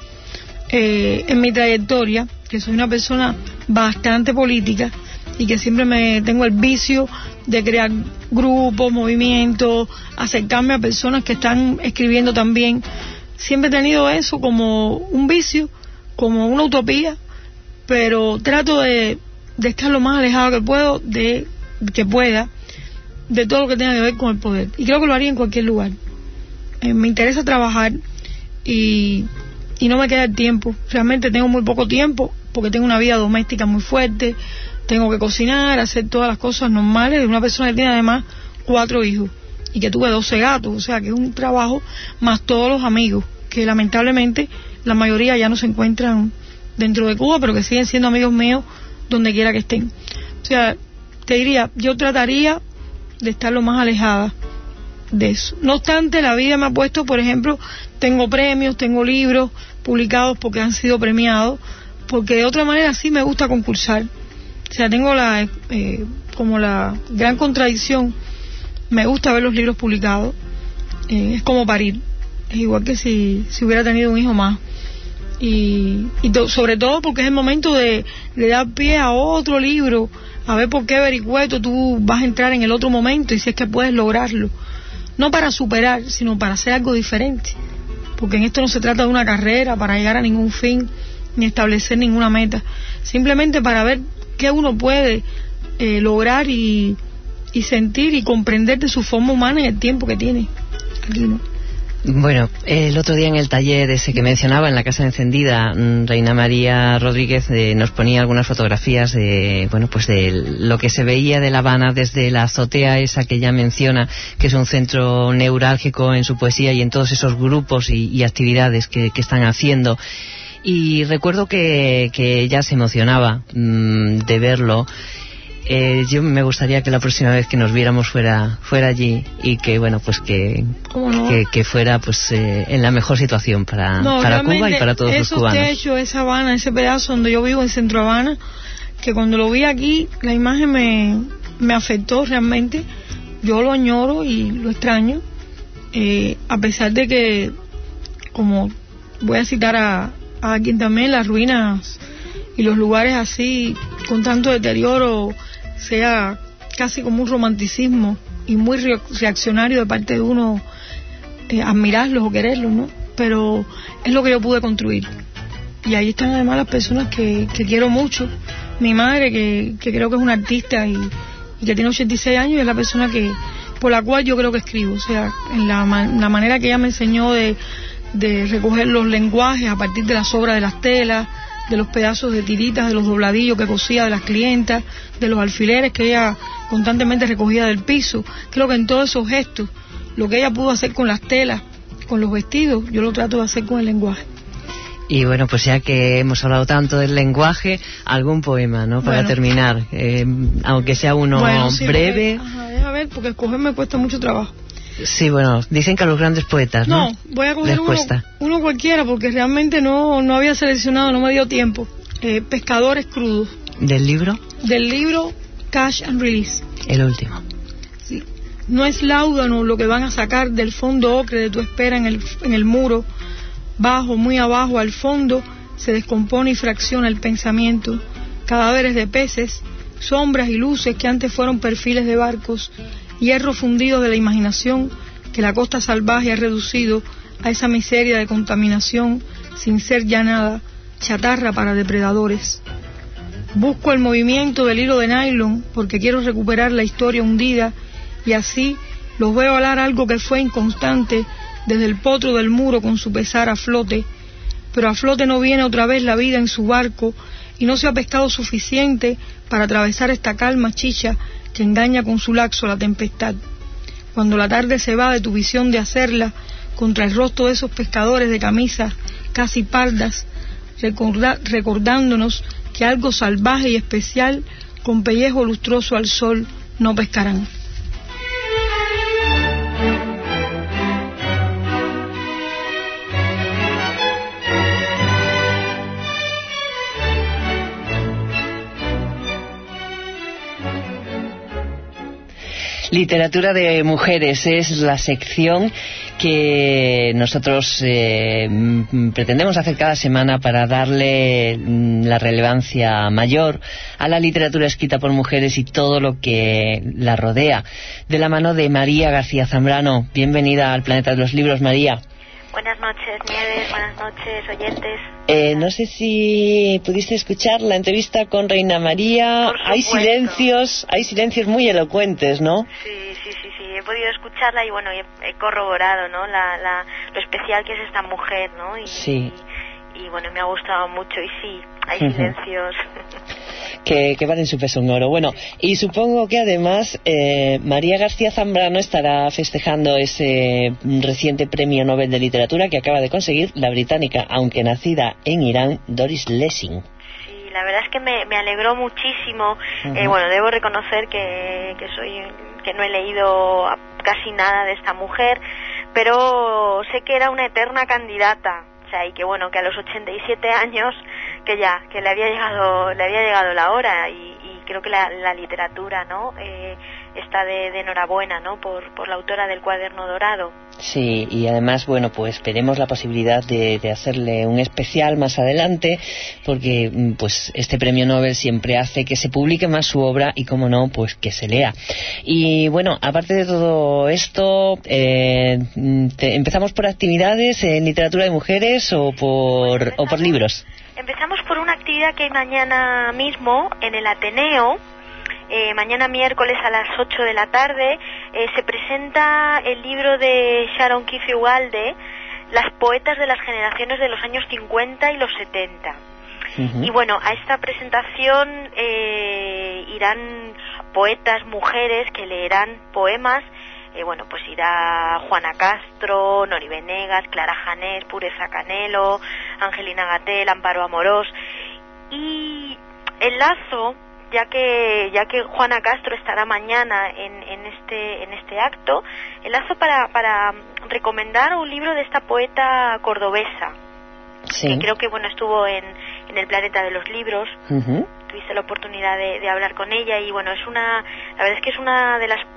Eh, en mi trayectoria, que soy una persona bastante política y que siempre me tengo el vicio de crear grupos, movimientos, acercarme a personas que están escribiendo también, siempre he tenido eso como un vicio, como una utopía, pero trato de, de estar lo más alejado que puedo, de que pueda, de todo lo que tenga que ver con el poder. Y creo que lo haría en cualquier lugar. Eh, me interesa trabajar y, y no me queda el tiempo. Realmente tengo muy poco tiempo porque tengo una vida doméstica muy fuerte. Tengo que cocinar, hacer todas las cosas normales de una persona que tiene además cuatro hijos y que tuve doce gatos. O sea que es un trabajo más todos los amigos que lamentablemente la mayoría ya no se encuentran dentro de Cuba, pero que siguen siendo amigos míos donde quiera que estén. O sea, te diría, yo trataría de estar lo más alejada de eso. No obstante, la vida me ha puesto, por ejemplo, tengo premios, tengo libros publicados porque han sido premiados, porque de otra manera sí me gusta concursar. O sea, tengo la eh, como la gran contradicción, me gusta ver los libros publicados, eh, es como parir, es igual que si, si hubiera tenido un hijo más. Y, y to, sobre todo porque es el momento de, de dar pie a otro libro, a ver por qué vericueto tú vas a entrar en el otro momento y si es que puedes lograrlo, no para superar, sino para hacer algo diferente, porque en esto no se trata de una carrera para llegar a ningún fin ni establecer ninguna meta, simplemente para ver qué uno puede eh, lograr y, y sentir y comprender de su forma humana en el tiempo que tiene aquí, ¿no? Bueno, el otro día en el taller ese que mencionaba, en la Casa Encendida, Reina María Rodríguez eh, nos ponía algunas fotografías de, bueno, pues de lo que se veía de La Habana desde la azotea esa que ella menciona, que es un centro neurálgico en su poesía y en todos esos grupos y, y actividades que, que están haciendo. Y recuerdo que, que ella se emocionaba mmm, de verlo. Eh, yo me gustaría que la próxima vez que nos viéramos fuera fuera allí y que bueno pues que no? que, que fuera pues eh, en la mejor situación para no, para Cuba y para todos los cubanos. Esos techos, esa Habana, ese pedazo donde yo vivo en Centro Habana, que cuando lo vi aquí la imagen me me afectó realmente. Yo lo añoro y lo extraño eh, a pesar de que, como voy a citar a, a alguien también, las ruinas y los lugares así con tanto deterioro sea casi como un romanticismo y muy reaccionario de parte de uno, eh, admirarlos o quererlos, ¿no? Pero es lo que yo pude construir. Y ahí están además las personas que, que quiero mucho. Mi madre, que, que creo que es una artista y, y que tiene ochenta y seis años, y es la persona que por la cual yo creo que escribo. O sea, en la, la manera que ella me enseñó de, de recoger los lenguajes a partir de las obras de las telas, de los pedazos de tiritas, de los dobladillos que cosía de las clientas, de los alfileres que ella constantemente recogía del piso. Creo que en todos esos gestos, lo que ella pudo hacer con las telas, con los vestidos, yo lo trato de hacer con el lenguaje. Y bueno, pues ya que hemos hablado tanto del lenguaje, algún poema, ¿no? Para bueno, terminar, eh, aunque sea uno bueno, sí, breve. Porque, ajá, deja ver, porque escoger me cuesta mucho trabajo. Sí, bueno, dicen que a los grandes poetas, ¿no? No, voy a coger uno, uno cualquiera, porque realmente no, no había seleccionado, no me dio tiempo. Eh, Pescadores crudos. ¿Del libro? Del libro Cash and Release. El último. Sí. No es láudano lo que van a sacar del fondo ocre de tu espera en el, en el muro. Bajo, muy abajo, al fondo, se descompone y fracciona el pensamiento. Cadáveres de peces, sombras y luces que antes fueron perfiles de barcos, hierro fundido de la imaginación que la costa salvaje ha reducido a esa miseria de contaminación sin ser ya nada, chatarra para depredadores. Busco el movimiento del hilo de nylon porque quiero recuperar la historia hundida y así los veo alar algo que fue inconstante desde el potro del muro con su pesar a flote, pero a flote no viene otra vez la vida en su barco y no se ha pescado suficiente para atravesar esta calma chicha que engaña con su laxo la tempestad. Cuando la tarde se va de tu visión de hacerla contra el rostro de esos pescadores de camisas casi pardas, recorda, recordándonos que algo salvaje y especial con pellejo lustroso al sol no pescarán. Literatura de mujeres es la sección que nosotros eh, pretendemos hacer cada semana para darle la relevancia mayor a la literatura escrita por mujeres y todo lo que la rodea. De la mano de María García Zambrano. Bienvenida al Planeta de los Libros, María. Buenas noches, Nieves. Buenas noches, oyentes. Eh, no sé si pudiste escuchar la entrevista con Reina María. Hay silencios, hay silencios muy elocuentes, ¿no? Sí, sí, sí, sí. He podido escucharla y bueno, he, he corroborado, ¿no? La, la, lo especial que es esta mujer, ¿no? Y, sí. Y, y bueno, me ha gustado mucho y sí, hay silencios. Que, que valen su peso en oro. Bueno, y supongo que además eh, María García Zambrano estará festejando ese reciente premio Nobel de Literatura que acaba de conseguir la británica, aunque nacida en Irán, Doris Lessing. Sí, la verdad es que me, me alegró muchísimo. Uh-huh. Eh, bueno, debo reconocer que, que soy que no he leído casi nada de esta mujer, pero sé que era una eterna candidata. O sea, y que bueno, que a los ochenta y siete años que ya, que le había llegado, le había llegado la hora y, y creo que la, la literatura, ¿no? Eh, está de, de enhorabuena, ¿no? Por, por la autora del Cuaderno Dorado. Sí, y además, bueno, pues veremos la posibilidad de, de hacerle un especial más adelante, porque pues este premio Nobel siempre hace que se publique más su obra y, como no, pues que se lea. Y bueno, aparte de todo esto, eh, te, ¿empezamos por actividades en literatura de mujeres o por, pues o por libros? Empezamos por una actividad que hay mañana mismo en el Ateneo. Eh, mañana miércoles a las ocho de la tarde eh, se presenta el libro de Sharon Keefe Ugalde, Las poetas de las generaciones de los años cincuenta y los setenta. Uh-huh. Y bueno, a esta presentación eh, irán poetas, mujeres que leerán poemas. Eh, bueno, pues irá Juana Castro, Nori Venegas, Clara Janés, Pureza Canelo, Angelina Gatel, Amparo Amorós. Y enlazo, ya que ya que Juana Castro estará mañana en, en este en este acto, enlazo para para recomendar un libro de esta poeta cordobesa. Sí. Que creo que bueno estuvo en, en el Planeta de los Libros. Uh-huh. Tuviste la oportunidad de, de hablar con ella y bueno, es una la verdad es que es una de las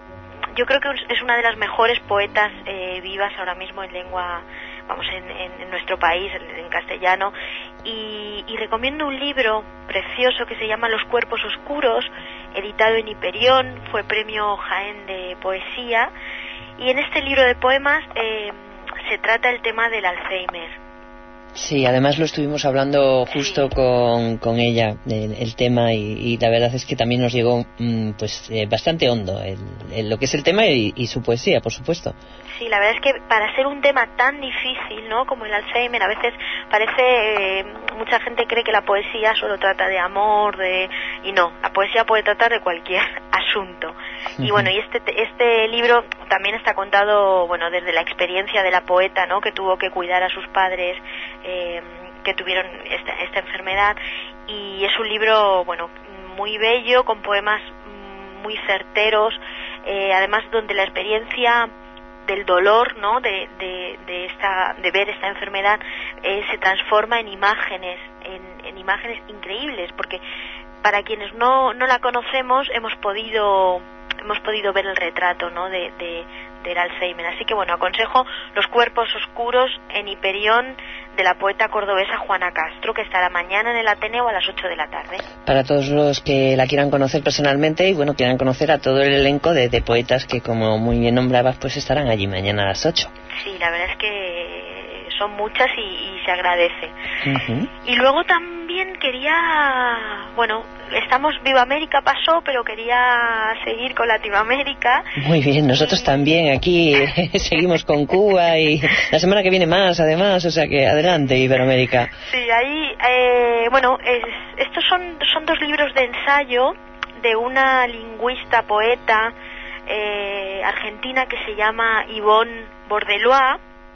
yo creo que es una de las mejores poetas eh, vivas ahora mismo en lengua, vamos, en, en, en nuestro país, en, en castellano, y, y recomiendo un libro precioso que se llama Los cuerpos oscuros, editado en Hiperión, fue premio Jaén de poesía, y en este libro de poemas eh, se trata el tema del Alzheimer. Sí, además lo estuvimos hablando justo sí. con, con ella, el, el tema, y, y la verdad es que también nos llegó mmm, pues eh, bastante hondo el, el, lo que es el tema y, y su poesía, por supuesto. Sí, la verdad es que para ser un tema tan difícil, ¿no?, como el Alzheimer, a veces parece, eh, mucha gente cree que la poesía solo trata de amor, de y no, la poesía puede tratar de cualquier asunto. Uh-huh. Y bueno, y este este libro también está contado, bueno, desde la experiencia de la poeta, ¿no?, que tuvo que cuidar a sus padres eh, que tuvieron esta, esta enfermedad, y es un libro, bueno, muy bello, con poemas muy certeros, eh, además donde la experiencia del dolor, ¿no?, de, de, de esta de ver esta enfermedad eh, se transforma en imágenes, en, en imágenes increíbles, porque para quienes no no la conocemos hemos podido hemos podido ver el retrato, ¿no?, de, de del Alzheimer. Así que bueno, aconsejo Los cuerpos oscuros en Hiperión, de la poeta cordobesa Juana Castro, que estará mañana en el Ateneo a las ocho de la tarde. Para todos los que la quieran conocer personalmente y bueno, quieran conocer a todo el elenco de, de poetas que, como muy bien nombrabas, pues estarán allí mañana a las ocho. Sí, la verdad es que son muchas y, y se agradece. Uh-huh. Y luego también quería, bueno, estamos, Viva América pasó, pero quería seguir con Latinoamérica. Muy bien, nosotros y... también aquí seguimos con Cuba y la semana que viene más, además, o sea que adelante, Iberoamérica. Sí, ahí, eh, bueno, es, estos son, son dos libros de ensayo de una lingüista, poeta eh, argentina que se llama Yvonne Bordelois.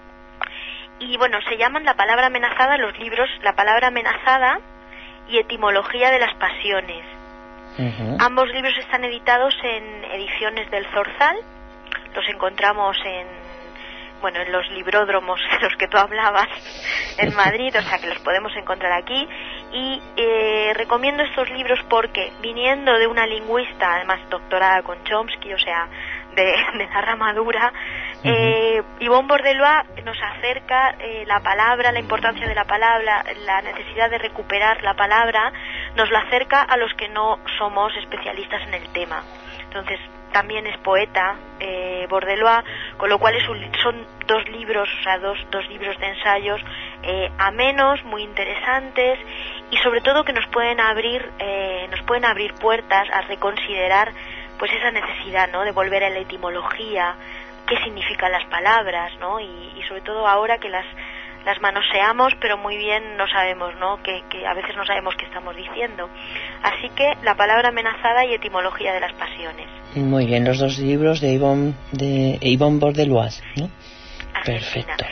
Y bueno, se llaman La palabra amenazada, los libros La palabra amenazada y Etimología de las pasiones. Uh-huh. Ambos libros están editados en ediciones del Zorzal, los encontramos en, bueno, en los libródromos de los que tú hablabas en Madrid, o sea que los podemos encontrar aquí, y eh, recomiendo estos libros porque, viniendo de una lingüista, además doctorada con Chomsky, o sea, de, de la rama dura, uh-huh. eh, Yvonne Bordelois nos acerca eh, la palabra, la importancia de la palabra, la necesidad de recuperar la palabra, nos la acerca a los que no somos especialistas en el tema. Entonces, también es poeta, eh, Bordelois, con lo cual es un, son dos libros, o sea, dos, dos libros de ensayos eh, amenos, muy interesantes, y sobre todo que nos pueden abrir, eh, nos pueden abrir puertas a reconsiderar pues esa necesidad, ¿no?, de volver a la etimología, qué significan las palabras, ¿no?, y, y sobre todo ahora que las las manoseamos, pero muy bien no sabemos, ¿no?, que, que a veces no sabemos qué estamos diciendo. Así que La palabra amenazada y Etimología de las pasiones. Muy bien, los dos libros de Yvonne, de Yvonne Bordelois, ¿no? Argentina. Perfecto.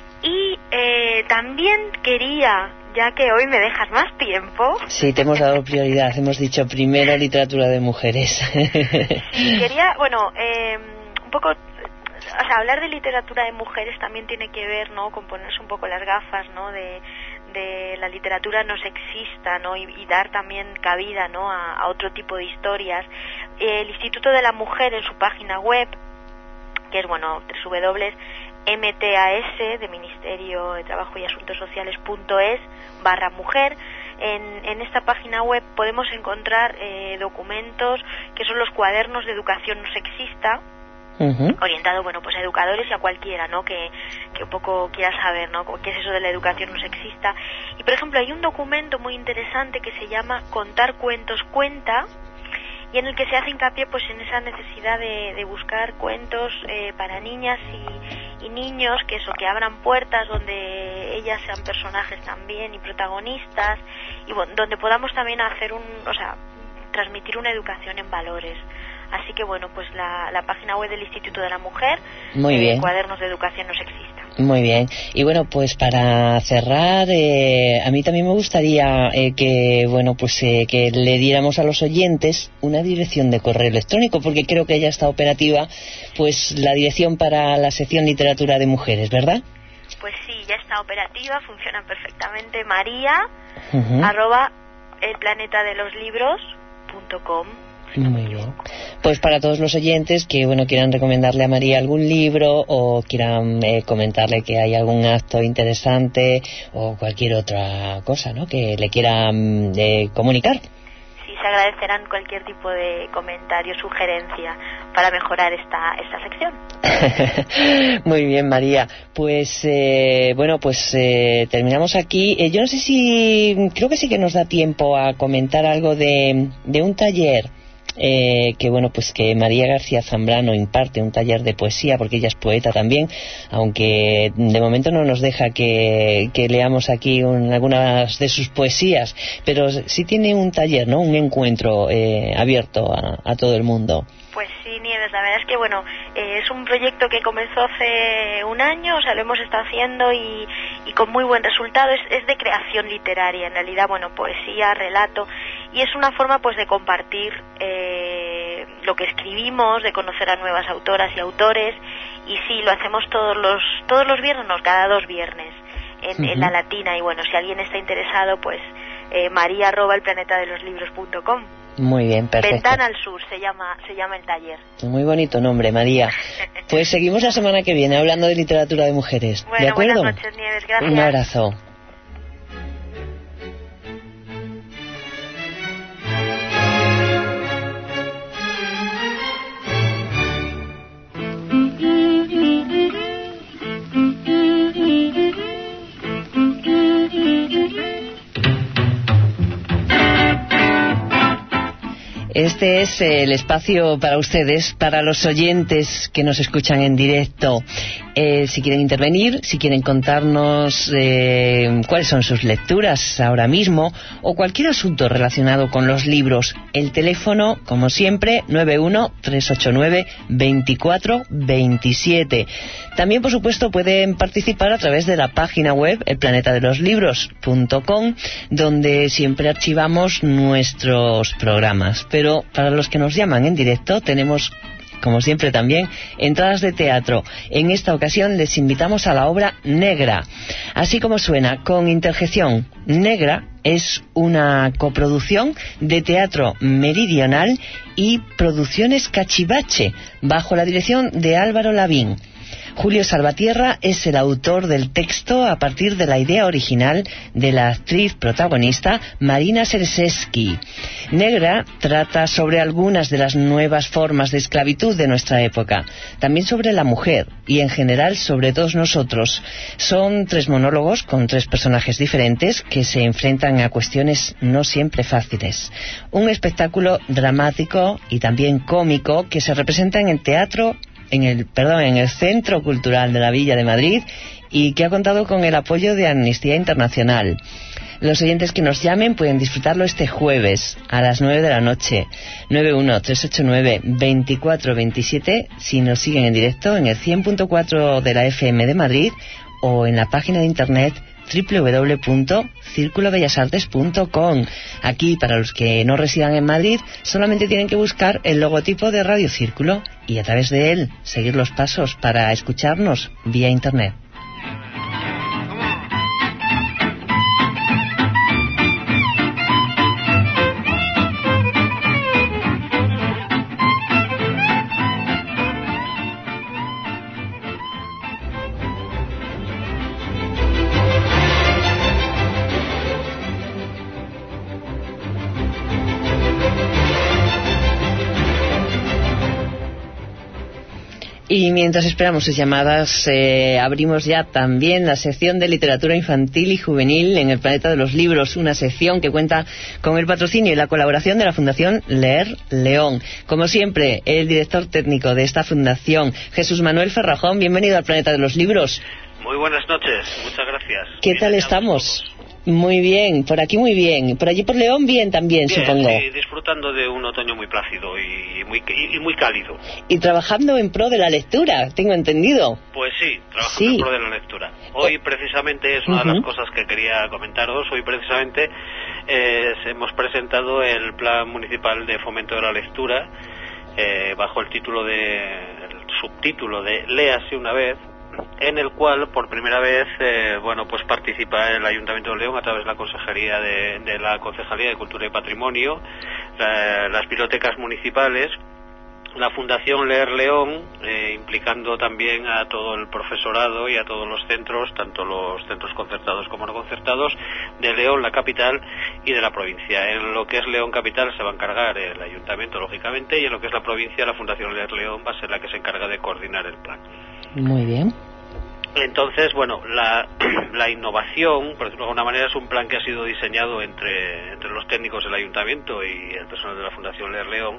Y eh, también quería, ya que hoy me dejas más tiempo... Sí, te hemos dado prioridad, hemos dicho primero literatura de mujeres. Sí, quería, bueno, eh, un poco... O sea, hablar de literatura de mujeres también tiene que ver, ¿no?, con ponerse un poco las gafas, ¿no?, de, de la literatura no sexista, ¿no?, y, y dar también cabida, ¿no?, a, a otro tipo de historias. El Instituto de la Mujer, en su página web, que es, bueno, doble u doble u doble u punto m t a s de Ministerio de Trabajo y Asuntos Sociales punto es barra mujer, en, en esta página web podemos encontrar eh, documentos que son los cuadernos de educación no sexista, Uh-huh. orientado, bueno, pues a educadores y a cualquiera, ¿no?, que, que un poco quiera saber, ¿no?, qué es eso de la educación no sexista. Y por ejemplo, hay un documento muy interesante que se llama Contar cuentos cuenta, y en el que se hace hincapié pues en esa necesidad de, de buscar cuentos eh, para niñas y, y niños, que eso, que abran puertas donde ellas sean personajes también y protagonistas, y bueno, donde podamos también hacer un, o sea, transmitir una educación en valores. Así que bueno, pues la, la página web del Instituto de la Mujer, muy bien, eh, Cuadernos de Educación no sexista. Muy bien. Y bueno, pues para cerrar, eh, a mí también me gustaría eh, que, bueno, pues eh, que le diéramos a los oyentes una dirección de correo electrónico, porque creo que ya está operativa, pues la dirección para la sección Literatura de Mujeres, ¿verdad? Pues sí, ya está operativa, funciona perfectamente. María, uh-huh. arroba elplanetadeloslibros punto com. Muy bien. Pues para todos los oyentes que bueno quieran recomendarle a María algún libro o quieran eh, comentarle que hay algún acto interesante o cualquier otra cosa, ¿no?, que le quieran eh, comunicar. Sí, se agradecerán cualquier tipo de comentario, sugerencia para mejorar esta, esta sección. Muy bien, María. Pues eh, bueno, pues eh, terminamos aquí. Eh, yo no sé si, creo que sí que nos da tiempo a comentar algo de, de un taller eh, que bueno, pues que María García Zambrano imparte, un taller de poesía, porque ella es poeta también, aunque de momento no nos deja que, que leamos aquí un, algunas de sus poesías, pero sí tiene un taller, ¿no?, un encuentro eh, abierto a, a todo el mundo. Pues sí, Nieves, la verdad es que bueno, eh, es un proyecto que comenzó hace un año, o sea, lo hemos estado haciendo y, y con muy buen resultado. Es, es de creación literaria, en realidad, bueno, poesía, relato, y es una forma pues de compartir eh, lo que escribimos, de conocer a nuevas autoras y autores, y sí, lo hacemos todos los todos los viernes, no, cada dos viernes, en, uh-huh. en La Latina, y bueno, si alguien está interesado, pues eh, maría arroba el planeta de los libros punto com. Muy bien, perfecto. Ventana al Sur se llama se llama el taller. Muy bonito nombre, María. Pues seguimos la semana que viene hablando de literatura de mujeres. Bueno, ¿de acuerdo? Buenas noches, Nieves. Gracias. Un abrazo. Este es el espacio para ustedes, para los oyentes que nos escuchan en directo. Eh, si quieren intervenir, si quieren contarnos eh, cuáles son sus lecturas ahora mismo o cualquier asunto relacionado con los libros, el teléfono, como siempre, nueve uno tres ocho nueve veinticuatro veintisiete. También, por supuesto, pueden participar a través de la página web el planeta de los libros punto com, donde siempre archivamos nuestros programas. Pero para los que nos llaman en directo tenemos, como siempre también, entradas de teatro. En esta ocasión les invitamos a la obra Negra, así como suena, con interjección. Negra es una coproducción de Teatro Meridional y Producciones Cachivache, bajo la dirección de Álvaro Lavín. Julio Salvatierra es el autor del texto a partir de la idea original de la actriz protagonista Marina Sereseski. Negra trata sobre algunas de las nuevas formas de esclavitud de nuestra época, también sobre la mujer y en general sobre todos nosotros. Son tres monólogos con tres personajes diferentes que se enfrentan a cuestiones no siempre fáciles. Un espectáculo dramático y también cómico que se representa en el teatro en el, perdón, en el Centro Cultural de la Villa de Madrid y que ha contado con el apoyo de Amnistía Internacional. Los oyentes que nos llamen pueden disfrutarlo este jueves a las nueve de la noche, nueve uno tres ocho nueve veinticuatro veintisiete, si nos siguen en directo en el cien punto cuatro de la F M de Madrid o en la página de internet doble u doble u doble u punto círculo bellas artes punto com. Aquí, para los que no residan en Madrid, solamente tienen que buscar el logotipo de Radio Círculo y a través de él seguir los pasos para escucharnos vía internet. Y mientras esperamos sus llamadas, eh, abrimos ya también la sección de literatura infantil y juvenil en el Planeta de los Libros, una sección que cuenta con el patrocinio y la colaboración de la Fundación Leer León. Como siempre, el director técnico de esta fundación, Jesús Manuel Ferrajón, bienvenido al Planeta de los Libros. Muy buenas noches, muchas gracias. ¿Qué tal estamos? Muy bien, por aquí muy bien. Por allí por León bien también, bien, supongo. Sí, disfrutando de un otoño muy plácido y muy, y, y muy cálido. Y trabajando en pro de la lectura, tengo entendido. Pues sí, trabajando sí. en pro de la lectura. Hoy precisamente es una uh-huh. de las cosas que quería comentaros. Hoy precisamente eh, hemos presentado el Plan Municipal de Fomento de la Lectura eh, bajo el título de, el subtítulo de Léase una vez, en el cual por primera vez eh, bueno pues participa el Ayuntamiento de León a través de la Consejería de, de la Concejalía de Cultura y Patrimonio, la, las bibliotecas municipales, la Fundación Leer León, eh, implicando también a todo el profesorado y a todos los centros, tanto los centros concertados como no concertados, de León, la capital, y de la provincia. En lo que es León capital se va a encargar el ayuntamiento, lógicamente, y en lo que es la provincia, la Fundación Leer León va a ser la que se encarga de coordinar el plan. Muy bien. Entonces, bueno, la, la innovación, por decirlo de alguna manera, es un plan que ha sido diseñado entre, entre los técnicos del ayuntamiento y el personal de la Fundación Leer León,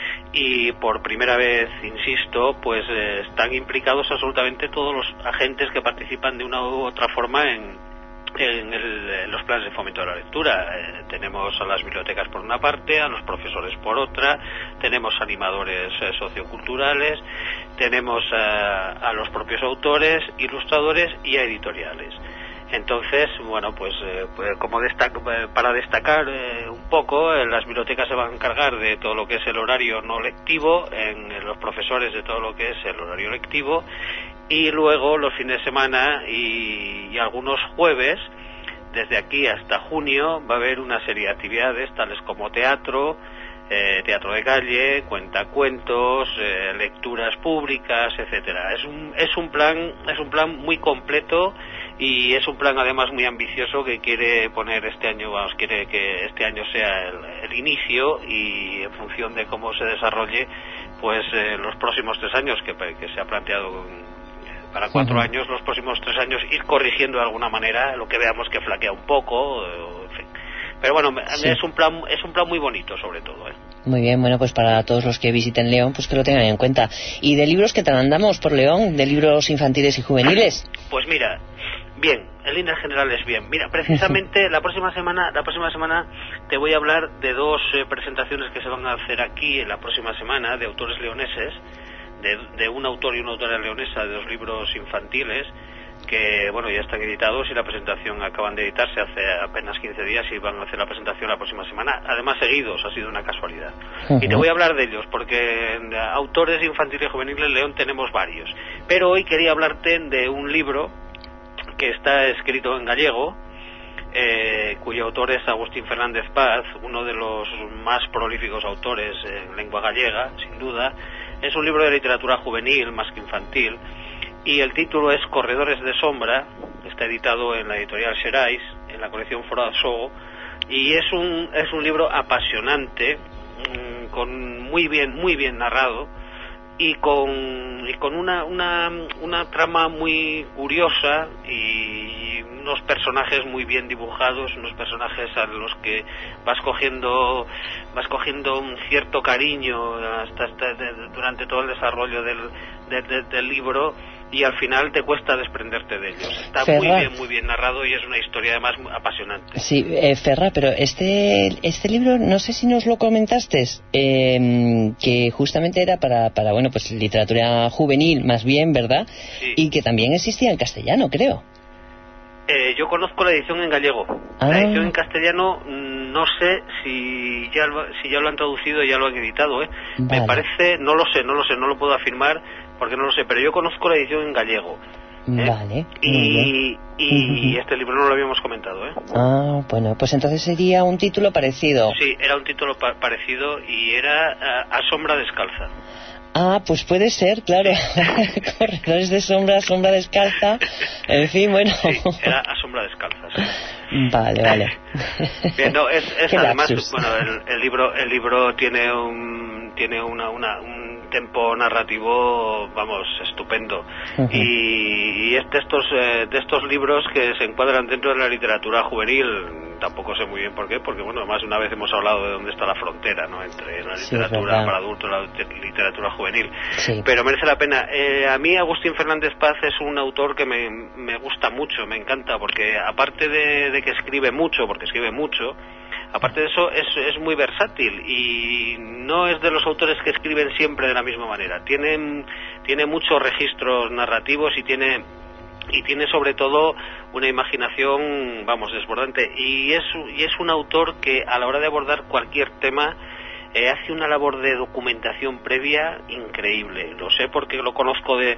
y por primera vez, insisto, pues eh, están implicados absolutamente todos los agentes que participan de una u otra forma en, en, el, en los planes de fomento de la lectura. Eh, tenemos a las bibliotecas por una parte, a los profesores por otra, tenemos animadores eh, socioculturales, tenemos a, a los propios autores, ilustradores y a editoriales. Entonces, bueno, pues, eh, pues como destaca, para destacar eh, un poco, eh, las bibliotecas se van a encargar de todo lo que es el horario no lectivo, en, en los profesores de todo lo que es el horario lectivo, y luego los fines de semana y, y algunos jueves, desde aquí hasta junio, va a haber una serie de actividades tales como teatro, eh, teatro de calle, cuentacuentos, eh, lecturas públicas, etcétera. Es un, es un plan, es un plan muy completo. Y es un plan además muy ambicioso que quiere poner este año, vamos, quiere que este año sea el, el inicio, y en función de cómo se desarrolle, pues eh, los próximos tres años que, que se ha planteado para cuatro uh-huh. años, los próximos tres años ir corrigiendo de alguna manera lo que veamos que flaquea un poco, en fin. Pero bueno, sí. es un plan, es un plan muy bonito sobre todo, ¿eh? Muy bien, bueno, pues para todos los que visiten León, pues que lo tengan en cuenta. ¿Y de libros qué tal andamos por León? ¿De libros infantiles y juveniles? Pues mira, bien, en líneas generales bien. Mira, precisamente la próxima semana, la próxima semana te voy a hablar de dos eh, presentaciones que se van a hacer aquí en la próxima semana de autores leoneses, de, de un autor y una autora leonesa de dos libros infantiles que, bueno, ya están editados, y la presentación acaban de editarse hace apenas quince días y van a hacer la presentación la próxima semana, además seguidos, ha sido una casualidad. Uh-huh. Y te voy a hablar de ellos porque en autores infantiles y juveniles León tenemos varios, pero hoy quería hablarte de un libro que está escrito en gallego, eh, cuyo autor es Agustín Fernández Paz, uno de los más prolíficos autores en lengua gallega, sin duda. Es un libro de literatura juvenil más que infantil, y el título es Corredores de Sombra. Está editado en la editorial Xerais, en la colección Foro Sogo, y es un es un libro apasionante, mmm, con muy bien muy bien narrado, y con y con una una una trama muy curiosa y unos personajes muy bien dibujados, unos personajes a los que vas cogiendo vas cogiendo un cierto cariño hasta, hasta de, durante todo el desarrollo del de, de, del libro, y al final te cuesta desprenderte de ellos. Está Ferra. muy bien, muy bien narrado, y es una historia además apasionante. Sí, eh, Ferra, pero este este libro, no sé si nos lo comentaste, eh, que justamente era para, para, bueno, pues literatura juvenil más bien, ¿verdad? Sí. Y que también existía en castellano, creo. Eh, yo conozco la edición en gallego. Ah. La edición en castellano no sé si ya lo, si ya lo han traducido y ya lo han editado, ¿eh? Vale. Me parece, no lo sé, no lo sé, no lo puedo afirmar porque no lo sé, pero yo conozco la edición en gallego. ¿eh? Vale. Y, y uh-huh. este libro no lo habíamos comentado, ¿eh? Ah, bueno, pues entonces sería un título parecido. Sí, era un título pa- parecido y era uh, A Sombra Descalza. Ah, pues puede ser, claro. Corredores de sombra, sombra descalza. En fin, bueno. Sí, era A Sombra Descalza. Sí. Vale, vale. Bien, no, es, es además, lapsus. bueno, el, el libro, el libro tiene un, tiene una, una, un tempo narrativo, vamos, estupendo. Uh-huh. Y, y es de estos, eh, de estos libros que se encuadran dentro de la literatura juvenil. Tampoco sé muy bien por qué, porque bueno, más de una vez hemos hablado de dónde está la frontera, ¿no?, entre la literatura sí, para adultos y la literatura juvenil. Sí. Pero merece la pena. Eh, a mí Agustín Fernández Paz es un autor que me, me gusta mucho, me encanta, porque aparte de, de que escribe mucho, porque escribe mucho, aparte de eso es, es muy versátil y no es de los autores que escriben siempre de la misma manera. Tiene, tiene muchos registros narrativos y tiene... y tiene sobre todo una imaginación, vamos, desbordante, y es y es un autor que a la hora de abordar cualquier tema eh, hace una labor de documentación previa increíble. Lo sé porque lo conozco de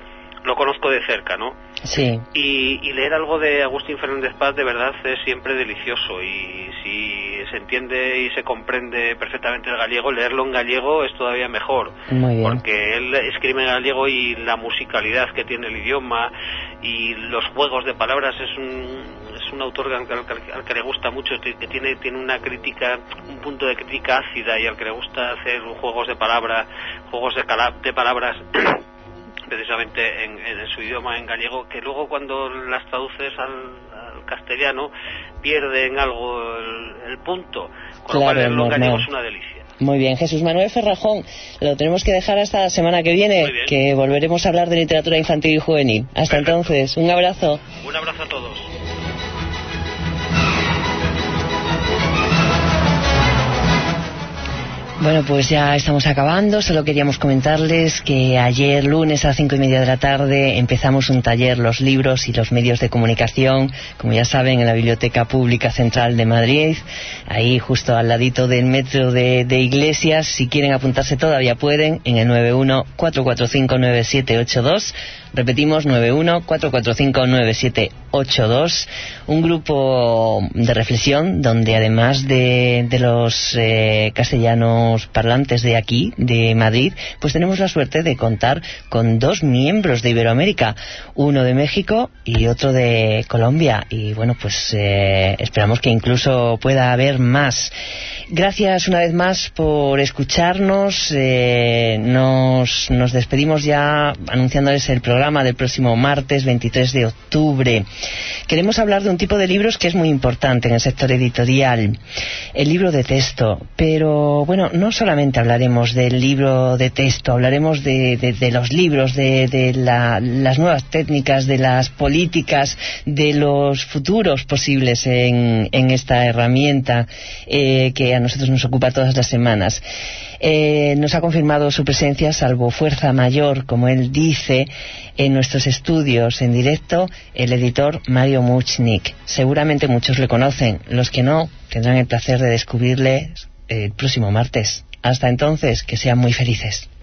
lo conozco de cerca, ¿no? Sí. Y, y leer algo de Agustín Fernández Paz de verdad es siempre delicioso, y si se entiende y se comprende perfectamente el gallego, leerlo en gallego es todavía mejor. Muy bien. Porque él escribe en gallego y la musicalidad que tiene el idioma y los juegos de palabras, es un es un autor al, al, al que le gusta mucho, que tiene tiene una crítica, un punto de crítica ácida, y al que le gusta hacer juegos de palabras, juegos de, cala, de palabras precisamente en, en su idioma, en gallego, que luego cuando las traduces al, al castellano pierden algo el, el punto, con claro, lo cual leerlo en gallego no. es una delicia. Muy bien, Jesús Manuel Ferrajón, lo tenemos que dejar hasta la semana que viene, que volveremos a hablar de literatura infantil y juvenil. Hasta Perfecto. Entonces, un abrazo. Un abrazo a todos. Bueno, pues ya estamos acabando. Solo queríamos comentarles que ayer lunes a las cinco y media de la tarde empezamos un taller, los libros y los medios de comunicación, como ya saben, en la Biblioteca Pública Central de Madrid, ahí justo al ladito del metro de, de Iglesias. Si quieren apuntarse todavía pueden, en el nueve uno cuatro cuatro cinco nueve siete ocho dos. Repetimos, nueve uno cuatro cuatro cinco nueve siete ocho dos. Un grupo de reflexión donde además de, de los eh, castellanos parlantes de aquí, de Madrid, pues tenemos la suerte de contar con dos miembros de Iberoamérica, uno de México y otro de Colombia, y bueno, pues eh, esperamos que incluso pueda haber más. Gracias una vez más por escucharnos. eh, nos, nos despedimos ya anunciándoles el programa del próximo martes veintitrés de octubre. Queremos hablar de un tipo de libros que es muy importante en el sector editorial, el libro de texto, pero bueno, no solamente hablaremos del libro de texto, hablaremos de, de, de los libros, de, de la, las nuevas técnicas, de las políticas, de los futuros posibles en, en esta herramienta eh, que a nosotros nos ocupa todas las semanas. Eh, nos ha confirmado su presencia, salvo fuerza mayor, como él dice, en nuestros estudios en directo, el editor Mario Muchnik. Seguramente muchos le conocen, los que no tendrán el placer de descubrirle el próximo martes. Hasta entonces, que sean muy felices.